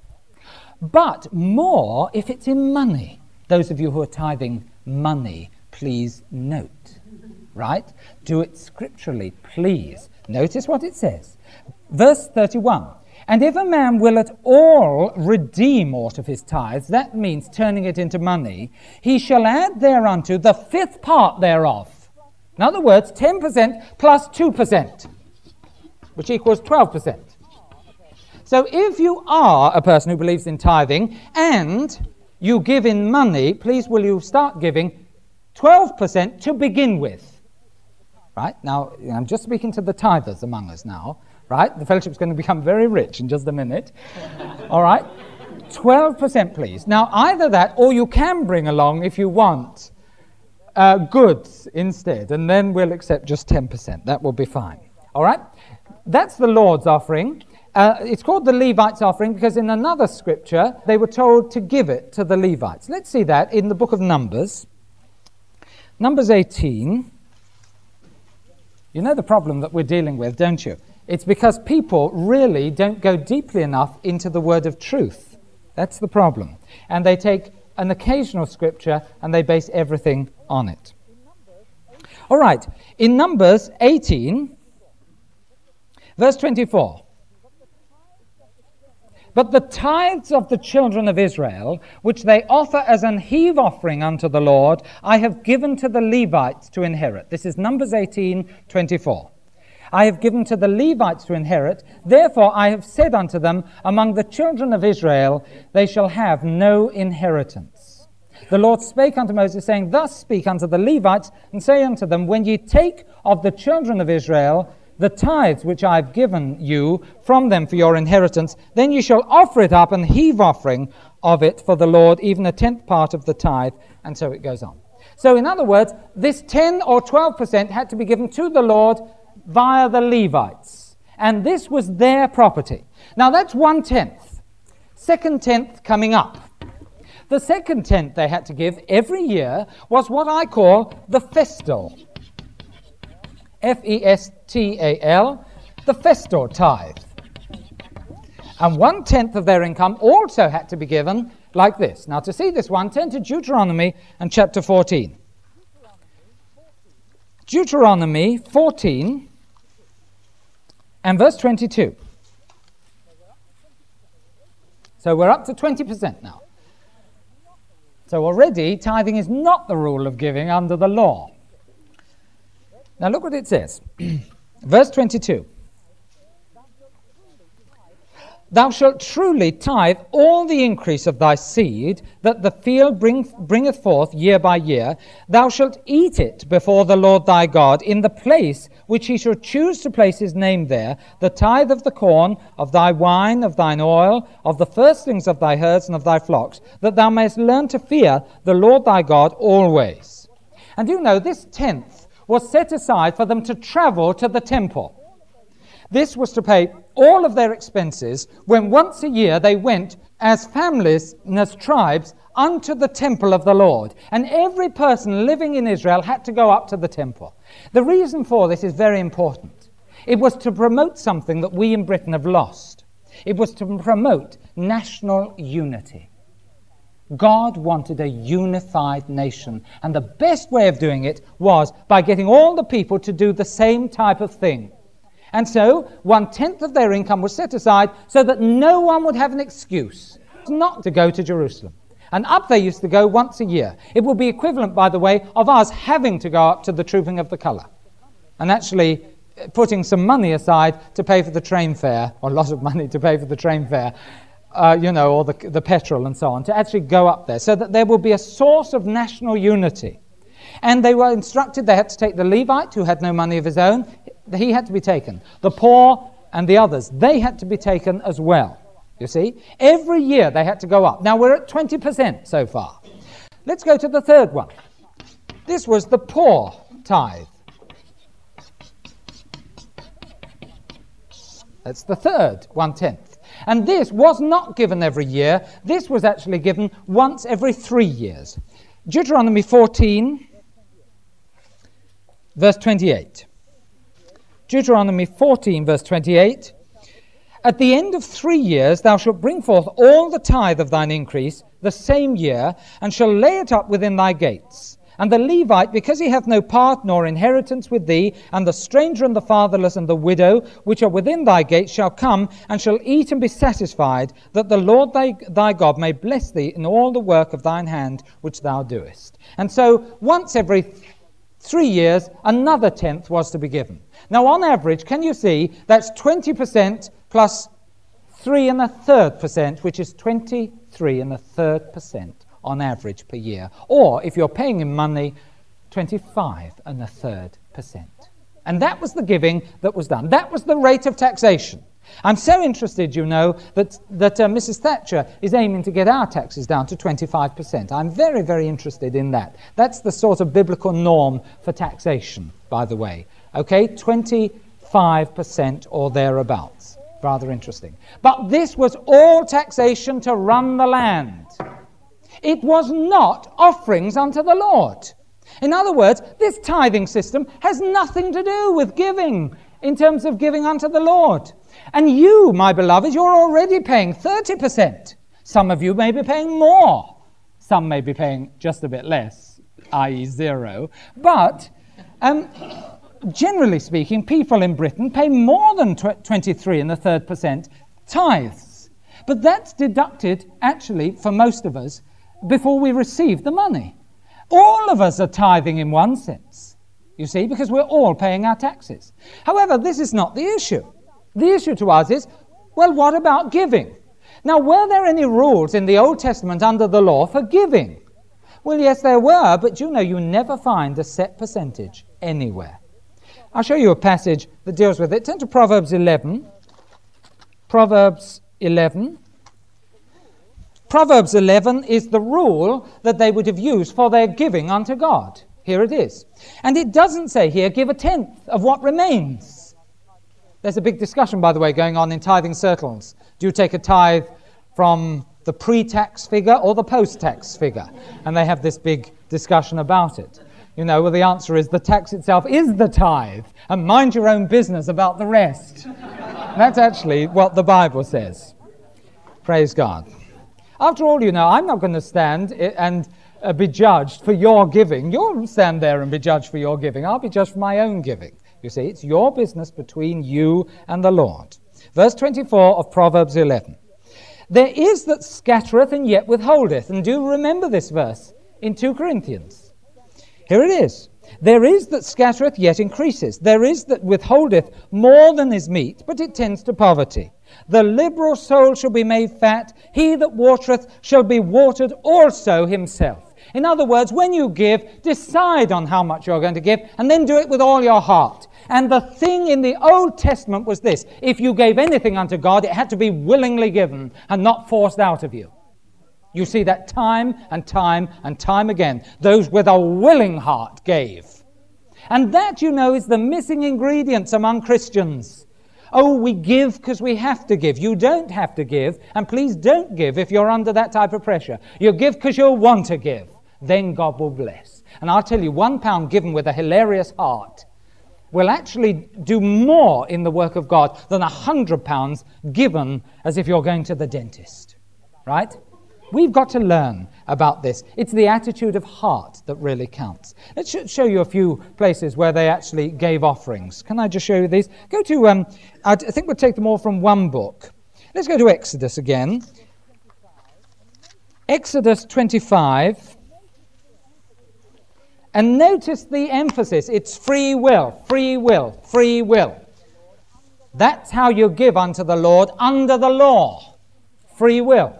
S1: but more if it's in money. Those of you who are tithing money, please note, right? Do it scripturally, please. Notice what it says. Verse thirty-one. And if a man will at all redeem aught of his tithes, that means turning it into money, he shall add thereunto the fifth part thereof. In other words, ten percent plus two percent. Which equals twelve percent. So if you are a person who believes in tithing and you give in money, please will you start giving twelve percent to begin with. Right? Now, I'm just speaking to the tithers among us now. Right? The fellowship's going to become very rich in just a minute. All right? twelve percent, please. Now, either that or you can bring along, if you want, uh, goods instead, and then we'll accept just ten percent. That will be fine. All right? That's the Lord's offering. Uh, it's called the Levites' offering because in another scripture they were told to give it to the Levites. Let's see that in the book of Numbers. Numbers eighteen. You know the problem that we're dealing with, don't you? It's because people really don't go deeply enough into the word of truth. That's the problem. And they take an occasional scripture and they base everything on it. All right. In Numbers eighteen... verse twenty-four, but the tithes of the children of Israel, which they offer as an heave offering unto the Lord, I have given to the Levites to inherit. This is Numbers eighteen twenty-four. I have given to the Levites to inherit. Therefore I have said unto them, among the children of Israel, they shall have no inheritance. The Lord spake unto Moses, saying, thus speak unto the Levites, and say unto them, when ye take of the children of Israel the tithes which I have given you from them for your inheritance, then you shall offer it up, an heave offering of it for the Lord, even a tenth part of the tithe, and so it goes on. So in other words, this ten or twelve percent had to be given to the Lord via the Levites, and this was their property. Now that's one tenth. Second tenth coming up. The second tenth they had to give every year was what I call the festal. F E S T A L, the festal tithe. And one-tenth of their income also had to be given like this. Now, to see this one, turn to Deuteronomy and chapter fourteen. Deuteronomy fourteen and verse twenty-two. So we're up to twenty percent now. So already, tithing is not the rule of giving under the law. Now look what it says. Verse twenty-two. Thou shalt truly tithe all the increase of thy seed that the field bring, bringeth forth year by year. Thou shalt eat it before the Lord thy God in the place which he shall choose to place his name there, the tithe of the corn, of thy wine, of thine oil, of the firstlings of thy herds and of thy flocks, that thou mayest learn to fear the Lord thy God always. And you know, this tenth was set aside for them to travel to the temple. This was to pay all of their expenses when once a year they went as families and as tribes unto the temple of the Lord. And every person living in Israel had to go up to the temple. The reason for this is very important. It was to promote something that we in Britain have lost. It was to promote national unity. God wanted a unified nation, and the best way of doing it was by getting all the people to do the same type of thing. And so, one-tenth of their income was set aside so that no one would have an excuse not to go to Jerusalem. And up they used to go once a year. It would be equivalent, by the way, of us having to go up to the Trooping of the Colour. and actually putting some money aside to pay for the train fare, or a lot of money to pay for the train fare, uh, you know, or the, the petrol and so on, to actually go up there, so that there will be a source of national unity. And they were instructed they had to take the Levite, who had no money of his own. He had to be taken. The poor and the others, they had to be taken as well. You see? Every year they had to go up. Now we're at twenty percent so far. Let's go to the third one. This was the poor tithe. That's the third, one-tenth. And this was not given every year. This was actually given once every three years. Deuteronomy fourteen, verse twenty-eight. Deuteronomy fourteen, verse twenty-eight. At the end of three years thou shalt bring forth all the tithe of thine increase the same year, and shall lay it up within thy gates. And the Levite, because he hath no part nor inheritance with thee, and the stranger and the fatherless and the widow, which are within thy gates, shall come, and shall eat and be satisfied, that the Lord thy, thy God may bless thee in all the work of thine hand which thou doest. And so, once every th- three years, another tenth was to be given. Now, on average, can you see, that's twenty percent plus three and a third percent, which is twenty-three and a third percent. On average per year, or if you're paying in money, twenty-five and a third percent. And that was the giving that was done. That was the rate of taxation. I'm so interested, you know, that, that uh, Missus Thatcher is aiming to get our taxes down to twenty-five percent. I'm very, very interested in that. That's the sort of biblical norm for taxation, by the way. Okay, twenty-five percent or thereabouts. Rather interesting. But this was all taxation to run the land. It was not offerings unto the Lord. In other words, this tithing system has nothing to do with giving in terms of giving unto the Lord. And you, my beloved, you're already paying thirty percent. Some of you may be paying more. Some may be paying just a bit less, that is zero. But um, generally speaking, people in Britain pay more than tw- twenty-three and a third percent tithes. But that's deducted, actually, for most of us, before we receive the money. All of us are tithing in one sense, you see, because we're all paying our taxes. However, this is not the issue. The issue to us is, well, what about giving? Now, were there any rules in the Old Testament under the law for giving? Well, yes, there were, but you know, you never find a set percentage anywhere. I'll show you a passage that deals with it. Turn to Proverbs eleven. Proverbs eleven. Proverbs eleven is the rule that they would have used for their giving unto God. Here it is. And it doesn't say here, give a tenth of what remains. There's a big discussion, by the way, going on in tithing circles. Do you take a tithe from the pre-tax figure or the post-tax figure? And they have this big discussion about it. You know, well, the answer is the tax itself is the tithe, and mind your own business about the rest. That's actually what the Bible says. Praise God. After all, you know, I'm not going to stand and uh, be judged for your giving. You'll stand there and be judged for your giving. I'll be judged for my own giving. You see, it's your business between you and the Lord. Verse twenty-four of Proverbs eleven. There is that scattereth and yet withholdeth. And do remember this verse in two Corinthians. Here it is. There is that scattereth yet increases. There is that withholdeth more than is meet, but it tends to poverty. The liberal soul shall be made fat. He that watereth shall be watered also himself. In other words, when you give, decide on how much you're going to give, and then do it with all your heart. And the thing in the Old Testament was this: if you gave anything unto God, it had to be willingly given and not forced out of you. You see that time and time and time again. Those with a willing heart gave. And that, you know, is the missing ingredients among Christians. Oh, we give because we have to give. You don't have to give, and please don't give if you're under that type of pressure. You give because you'll want to give. Then God will bless. And I'll tell you, one pound given with a hilarious heart will actually do more in the work of God than a hundred pounds given as if you're going to the dentist. Right? We've got to learn about this. It's the attitude of heart that really counts. Let's sh- show you a few places where they actually gave offerings. Can I just show you these? Go to, um, I think we'll take them all from one book. Let's go to Exodus again. Exodus twenty-five And notice the emphasis. It's free will, free will, free will. That's how you give unto the Lord under the law. Free will.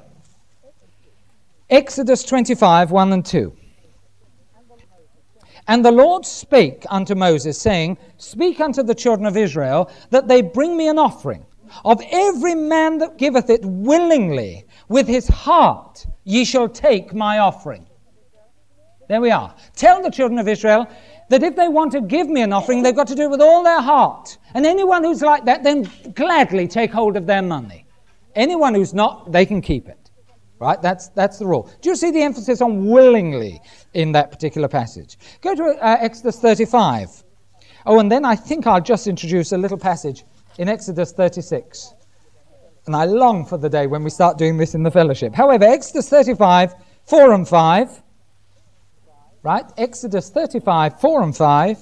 S1: Exodus twenty-five, one and two. And the Lord spake unto Moses, saying, Speak unto the children of Israel, that they bring me an offering. Of every man that giveth it willingly, with his heart, ye shall take my offering. There we are. Tell the children of Israel that if they want to give me an offering, they've got to do it with all their heart. And anyone who's like that, then gladly take hold of their money. Anyone who's not, they can keep it. Right? That's that's the rule. Do you see the emphasis on willingly in that particular passage? Go to uh, Exodus thirty-five. Oh, and then I think I'll just introduce a little passage in Exodus thirty-six. And I long for the day when we start doing this in the fellowship. However, Exodus thirty-five, four and five. Right? Exodus thirty-five, four and five.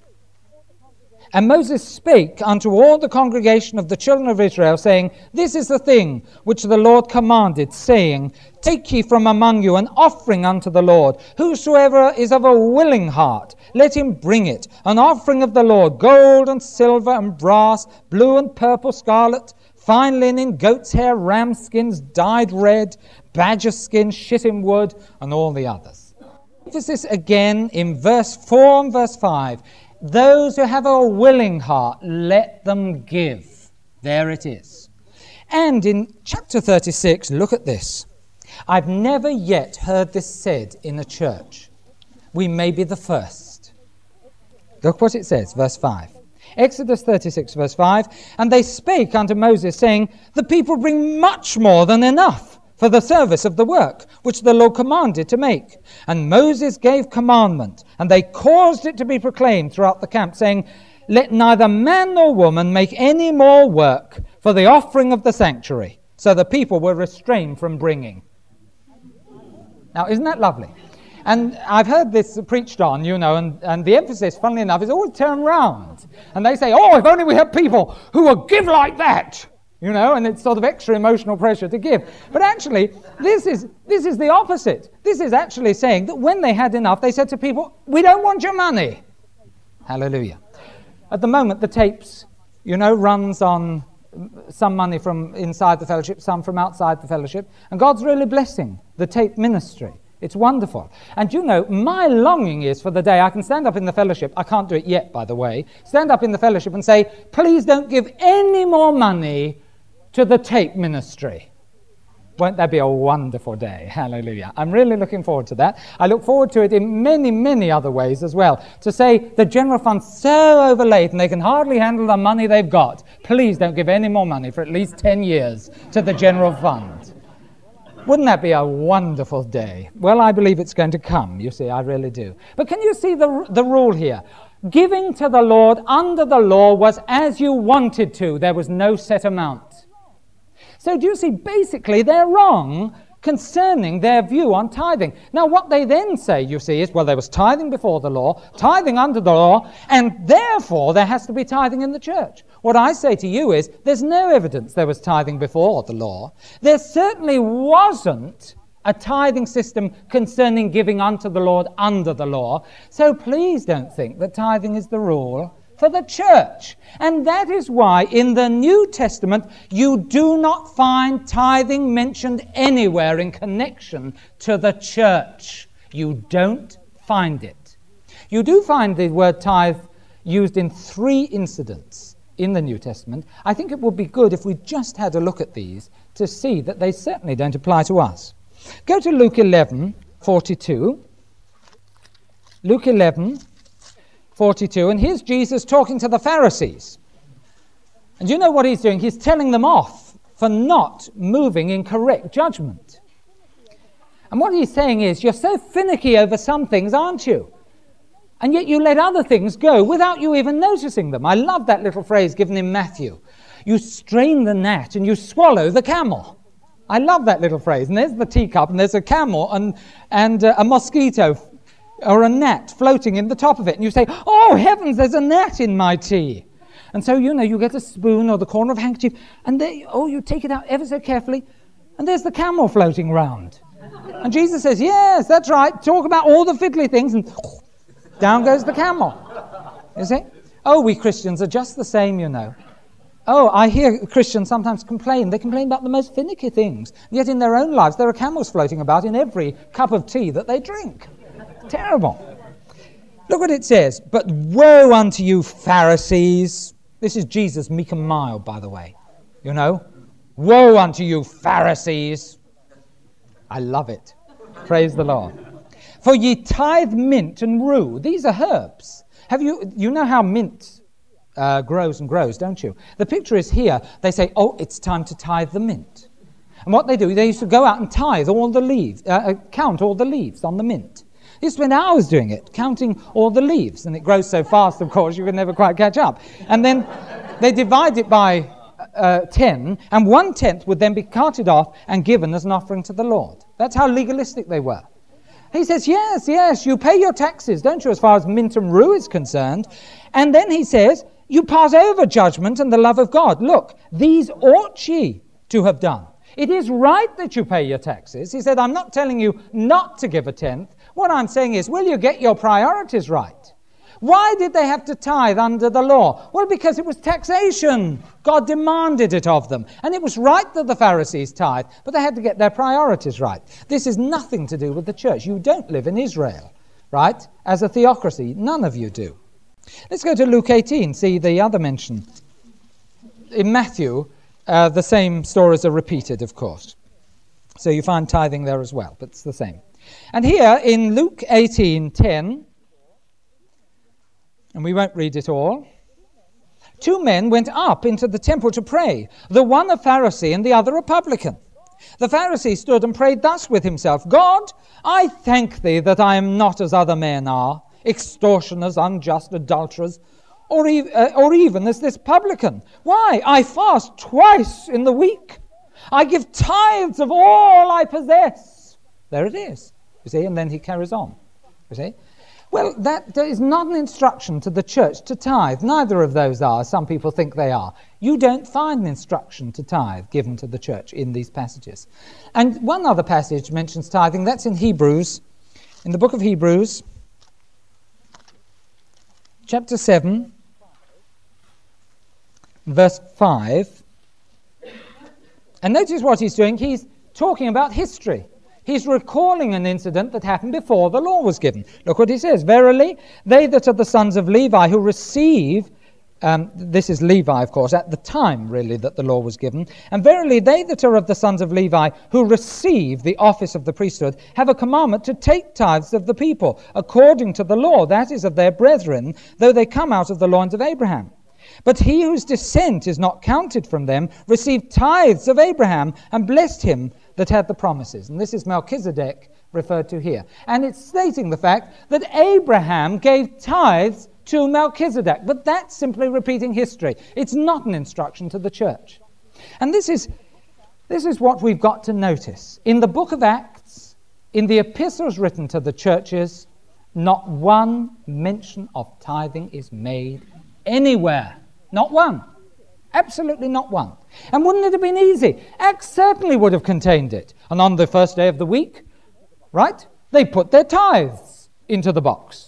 S1: And Moses spake unto all the congregation of the children of Israel, saying, This is the thing which the Lord commanded, saying, Take ye from among you an offering unto the Lord. Whosoever is of a willing heart, let him bring it. An offering of the Lord, gold and silver and brass, blue and purple, scarlet, fine linen, goat's hair, ram skins, dyed red, badger skin, shittim wood, and all the others. Emphasis again in verse four and verse five. Those who have a willing heart, let them give. There it is. And in chapter thirty-six, look at this. I've never yet heard this said in a church. We may be the first. Look what it says, verse five. Exodus thirty-six, verse five. And they spake unto Moses, saying, The people bring much more than enough for the service of the work which the Lord commanded to make. And Moses gave commandment, and they caused it to be proclaimed throughout the camp, saying, Let neither man nor woman make any more work for the offering of the sanctuary. So the people were restrained from bringing. Now, isn't that lovely? And I've heard this preached on, you know, and, and the emphasis, funnily enough, is always turned round. And they say, oh, if only we had people who would give like that. You know, and it's sort of extra emotional pressure to give. But actually, this is this is the opposite. This is actually saying that when they had enough, they said to people, we don't want your money. Hallelujah. At the moment, the tapes, you know, runs on some money from inside the fellowship, some from outside the fellowship. And God's really blessing the tape ministry. It's wonderful. And you know, my longing is for the day I can stand up in the fellowship. I can't do it yet, by the way. Stand up in the fellowship and say, please don't give any more money to the tape ministry. Won't that be a wonderful day? Hallelujah. I'm really looking forward to that. I look forward to it in many, many other ways as well. To say the general fund's so overladen they can hardly handle the money they've got. Please don't give any more money for at least ten years to the general fund. Wouldn't that be a wonderful day? Well, I believe it's going to come, you see, I really do. But can you see the, the rule here? Giving to the Lord under the law was as you wanted to. There was no set amount. So do you see, basically, they're wrong concerning their view on tithing. Now, what they then say, you see, is, well, there was tithing before the law, tithing under the law, and therefore there has to be tithing in the church. What I say to you is, there's no evidence there was tithing before the law. There certainly wasn't a tithing system concerning giving unto the Lord under the law. So please don't think that tithing is the rule for the church. And that is why in the New Testament you do not find tithing mentioned anywhere in connection to the church. You don't find it. You do find the word tithe used in three incidents in the New Testament. I think it would be good if we just had a look at these to see that they certainly don't apply to us. Go to Luke eleven forty-two. Luke eleven forty-two, and here's Jesus talking to the Pharisees. And you know what he's doing? He's telling them off for not moving in correct judgment. And what he's saying is, you're so finicky over some things, aren't you? And yet you let other things go without you even noticing them. I love that little phrase given in Matthew. You strain the gnat and you swallow the camel. I love that little phrase. And there's the teacup, and there's a camel and, and uh, a mosquito or a gnat floating in the top of it. And you say, oh, heavens, there's a gnat in my tea. And so, you know, you get a spoon or the corner of a handkerchief, and they, oh, you take it out ever so carefully, and there's the camel floating round. And Jesus says, yes, that's right. Talk about all the fiddly things. And Down goes the camel. You see? Oh, we Christians are just the same, you know. Oh, I hear Christians sometimes complain. They complain about the most finicky things. Yet in their own lives, there are camels floating about in every cup of tea that they drink. Terrible. Look what it says. But woe unto you, Pharisees. This is Jesus, meek and mild, by the way. You know? Woe unto you, Pharisees. I love it. Praise the Lord. For ye tithe mint and rue. These are herbs. Have you, you know how mint uh, grows and grows, don't you? The picture is here. They say, oh, it's time to tithe the mint. And what they do, they used to go out and tithe all the leaves, uh, count all the leaves on the mint. They used to spend hours doing it, counting all the leaves. And it grows so fast, of course, you can never quite catch up. And then they divide it by uh, ten, and one-tenth would then be carted off and given as an offering to the Lord. That's how legalistic they were. He says, yes, yes, you pay your taxes, don't you, as far as mint and rue is concerned. And then he says, you pass over judgment and the love of God. Look, these ought ye to have done. It is right that you pay your taxes. He said, I'm not telling you not to give a tenth. What I'm saying is, will you get your priorities right? Why did they have to tithe under the law? Well, because it was taxation. God demanded it of them. And it was right that the Pharisees tithe, but they had to get their priorities right. This is nothing to do with the church. You don't live in Israel, right? As a theocracy, none of you do. Let's go to Luke eighteen, see the other mention. In Matthew, uh, the same stories are repeated, of course. So you find tithing there as well, but it's the same. And here in Luke eighteen ten, and we won't read it all, two men went up into the temple to pray, the one a Pharisee and the other a publican. The Pharisee stood and prayed thus with himself, God, I thank thee that I am not as other men are, extortioners, unjust, adulterers, or, e- uh, or even as this publican. Why? I fast twice in the week. I give tithes of all I possess. There it is, you see, and then he carries on, you see. Well, that is not an instruction to the church to tithe. Neither of those are. Some people think they are. You don't find an instruction to tithe given to the church in these passages. And one other passage mentions tithing. That's in Hebrews, in the book of Hebrews, chapter seven, verse five. And notice what he's doing. He's talking about history. He's recalling an incident that happened before the law was given. Look what he says. Verily, they that are the sons of Levi who receive, um, this is Levi, of course, at the time, really, that the law was given. And verily, they that are of the sons of Levi who receive the office of the priesthood have a commandment to take tithes of the people, according to the law, that is, of their brethren, though they come out of the loins of Abraham. But he whose descent is not counted from them received tithes of Abraham and blessed him that had the promises. And this is Melchizedek referred to here. And it's stating the fact that Abraham gave tithes to Melchizedek. But that's simply repeating history. It's not an instruction to the church. And this is, this is what we've got to notice. In the book of Acts, in the epistles written to the churches, not one mention of tithing is made anywhere. Not one. Absolutely not one. And wouldn't it have been easy? Acts certainly would have contained it. And on the first day of the week, right, they put their tithes into the box.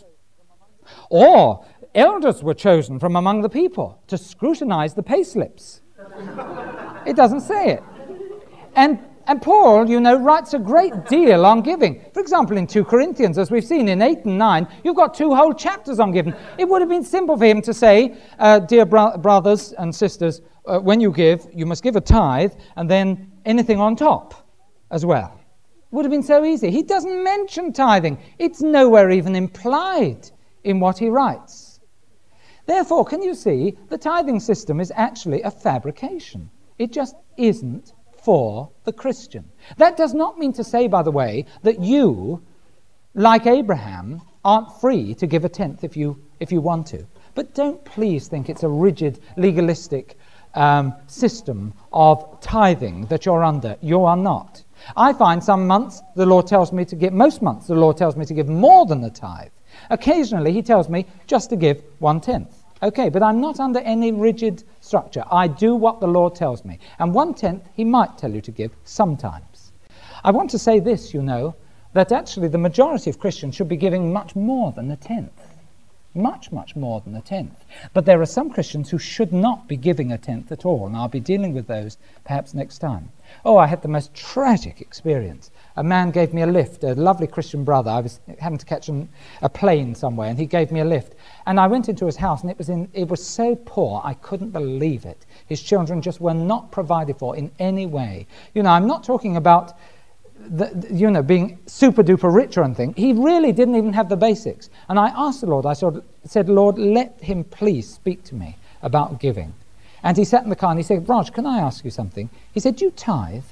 S1: Or elders were chosen from among the people to scrutinize the pay slips. It doesn't say it. And And Paul, you know, writes a great deal on giving. For example, in two Corinthians, as we've seen in eight and nine, you've got two whole chapters on giving. It would have been simple for him to say, uh, dear bro- brothers and sisters, uh, when you give, you must give a tithe, and then anything on top as well. It would have been so easy. He doesn't mention tithing. It's nowhere even implied in what he writes. Therefore, can you see, the tithing system is actually a fabrication. It just isn't for the Christian. That does not mean to say, by the way, that you, like Abraham, aren't free to give a tenth if you if you want to. But don't please think it's a rigid, legalistic um, system of tithing that you're under. You are not. I find some months the Lord tells me to give, most months the Lord tells me to give more than a tithe. Occasionally he tells me just to give one-tenth. Okay, but I'm not under any rigid structure. I do what the Lord tells me. And one-tenth he might tell you to give sometimes. I want to say this, you know, that actually the majority of Christians should be giving much more than a tenth. much, much more than a tenth. But there are some Christians who should not be giving a tenth at all, and I'll be dealing with those perhaps next time. Oh, I had the most tragic experience. A man gave me a lift, a lovely Christian brother. I was having to catch an, a plane somewhere, and he gave me a lift. And I went into his house, and it was in, it was so poor, I couldn't believe it. His children just were not provided for in any way. You know, I'm not talking about The, the, you know, being super duper rich or anything. He really didn't even have the basics. And I asked the Lord, I sort of said, Lord, let him please speak to me about giving. And he sat in the car and he said, Raj, can I ask you something? He said, do you tithe?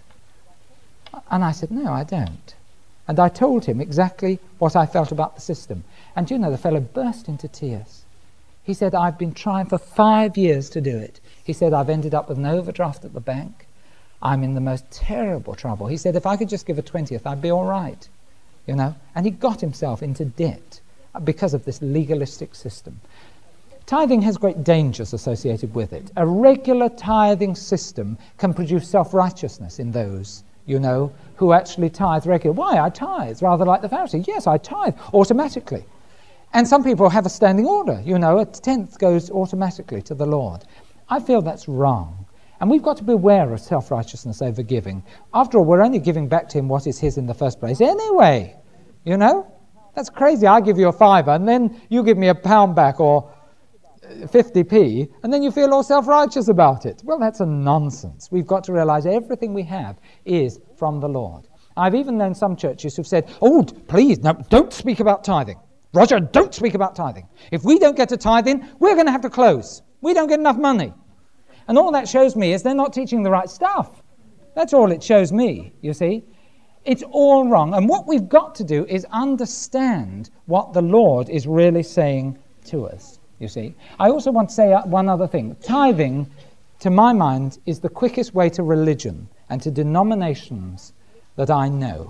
S1: And I said, no, I don't. And I told him exactly what I felt about the system. And you know, the fellow burst into tears. He said, I've been trying for five years to do it. He said, I've ended up with an overdraft at the bank. I'm in the most terrible trouble. He said, if I could just give a twentieth, I'd be all right, you know. And he got himself into debt because of this legalistic system. Tithing has great dangers associated with it. A regular tithing system can produce self-righteousness in those, you know, who actually tithe regularly. Why? I tithe, rather like the Pharisee. Yes, I tithe automatically. And some people have a standing order, you know, a tenth goes automatically to the Lord. I feel that's wrong. And we've got to be aware of self-righteousness over giving. After all, we're only giving back to him what is his in the first place anyway. You know? That's crazy. I give you a fiver, and then you give me a pound back or fifty p, and then you feel all self-righteous about it. Well, that's a nonsense. We've got to realize everything we have is from the Lord. I've even known some churches who've said, oh, please, no, don't speak about tithing. Roger, don't speak about tithing. If we don't get to tithing, we're going to have to close. We don't get enough money. And all that shows me is they're not teaching the right stuff. That's all it shows me, you see. It's all wrong. And what we've got to do is understand what the Lord is really saying to us, you see. I also want to say one other thing. Tithing, to my mind, is the quickest way to religion and to denominations that I know.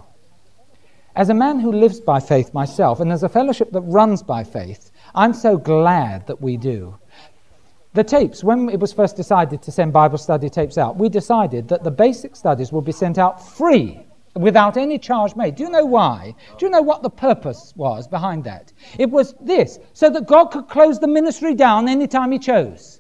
S1: As a man who lives by faith myself, and as a fellowship that runs by faith, I'm so glad that we do. The tapes, when it was first decided to send Bible study tapes out, we decided that the basic studies would be sent out free, without any charge made. Do you know why? Do you know what the purpose was behind that? It was this, so that God could close the ministry down anytime he chose.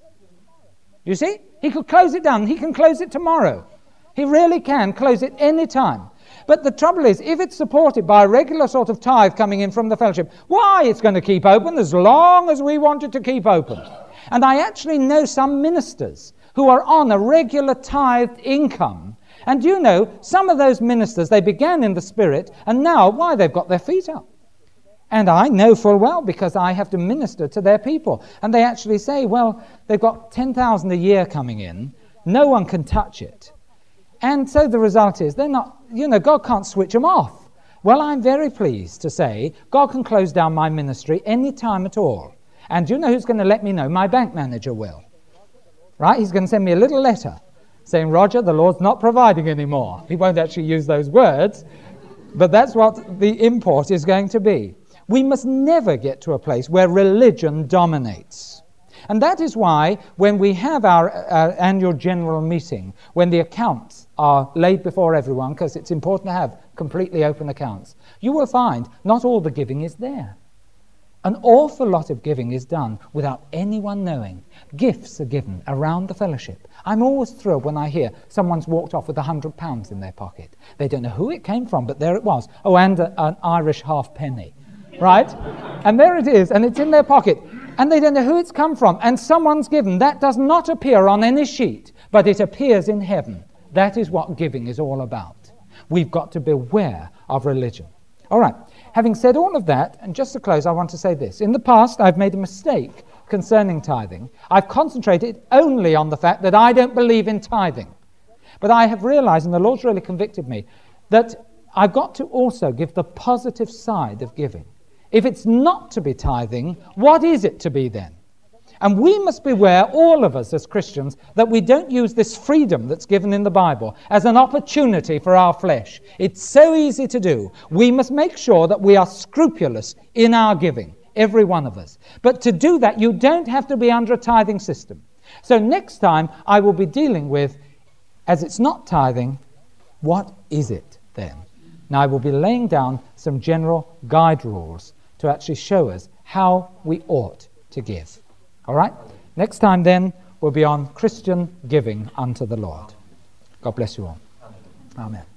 S1: You see? He could close it down. He can close it tomorrow. He really can close it any time. But the trouble is, if it's supported by a regular sort of tithe coming in from the fellowship, why, it's going to keep open as long as we want it to keep open. And I actually know some ministers who are on a regular tithed income. And you know, some of those ministers, they began in the Spirit, and now, why, they've got their feet up. And I know full well, because I have to minister to their people. And they actually say, well, they've got ten thousand a year coming in. No one can touch it. And so the result is, they're not, you know, God can't switch them off. Well, I'm very pleased to say, God can close down my ministry any time at all. And do you know who's going to let me know? My bank manager will. Right? He's going to send me a little letter saying, Roger, the Lord's not providing anymore. He won't actually use those words, but that's what the import is going to be. We must never get to a place where religion dominates. And that is why when we have our uh, annual general meeting, when the accounts are laid before everyone, because it's important to have completely open accounts, you will find not all the giving is there. An awful lot of giving is done without anyone knowing. Gifts are given around the fellowship. I'm always thrilled when I hear someone's walked off with a hundred pounds in their pocket. They don't know who it came from, but there it was. Oh, and a, an Irish halfpenny, right? And there it is, and it's in their pocket. And they don't know who it's come from. And someone's given. That does not appear on any sheet, but it appears in heaven. That is what giving is all about. We've got to beware of religion. All right. Having said all of that, and just to close, I want to say this. In the past, I've made a mistake concerning tithing. I've concentrated only on the fact that I don't believe in tithing. But I have realized, and the Lord's really convicted me, that I've got to also give the positive side of giving. If it's not to be tithing, what is it to be then? And we must beware, all of us as Christians, that we don't use this freedom that's given in the Bible as an opportunity for our flesh. It's so easy to do. We must make sure that we are scrupulous in our giving, every one of us. But to do that, you don't have to be under a tithing system. So next time, I will be dealing with, as it's not tithing, what is it then? Now, I will be laying down some general guide rules to actually show us how we ought to give. All right? Next time then, we'll be on Christian giving unto the Lord. God bless you all. Amen.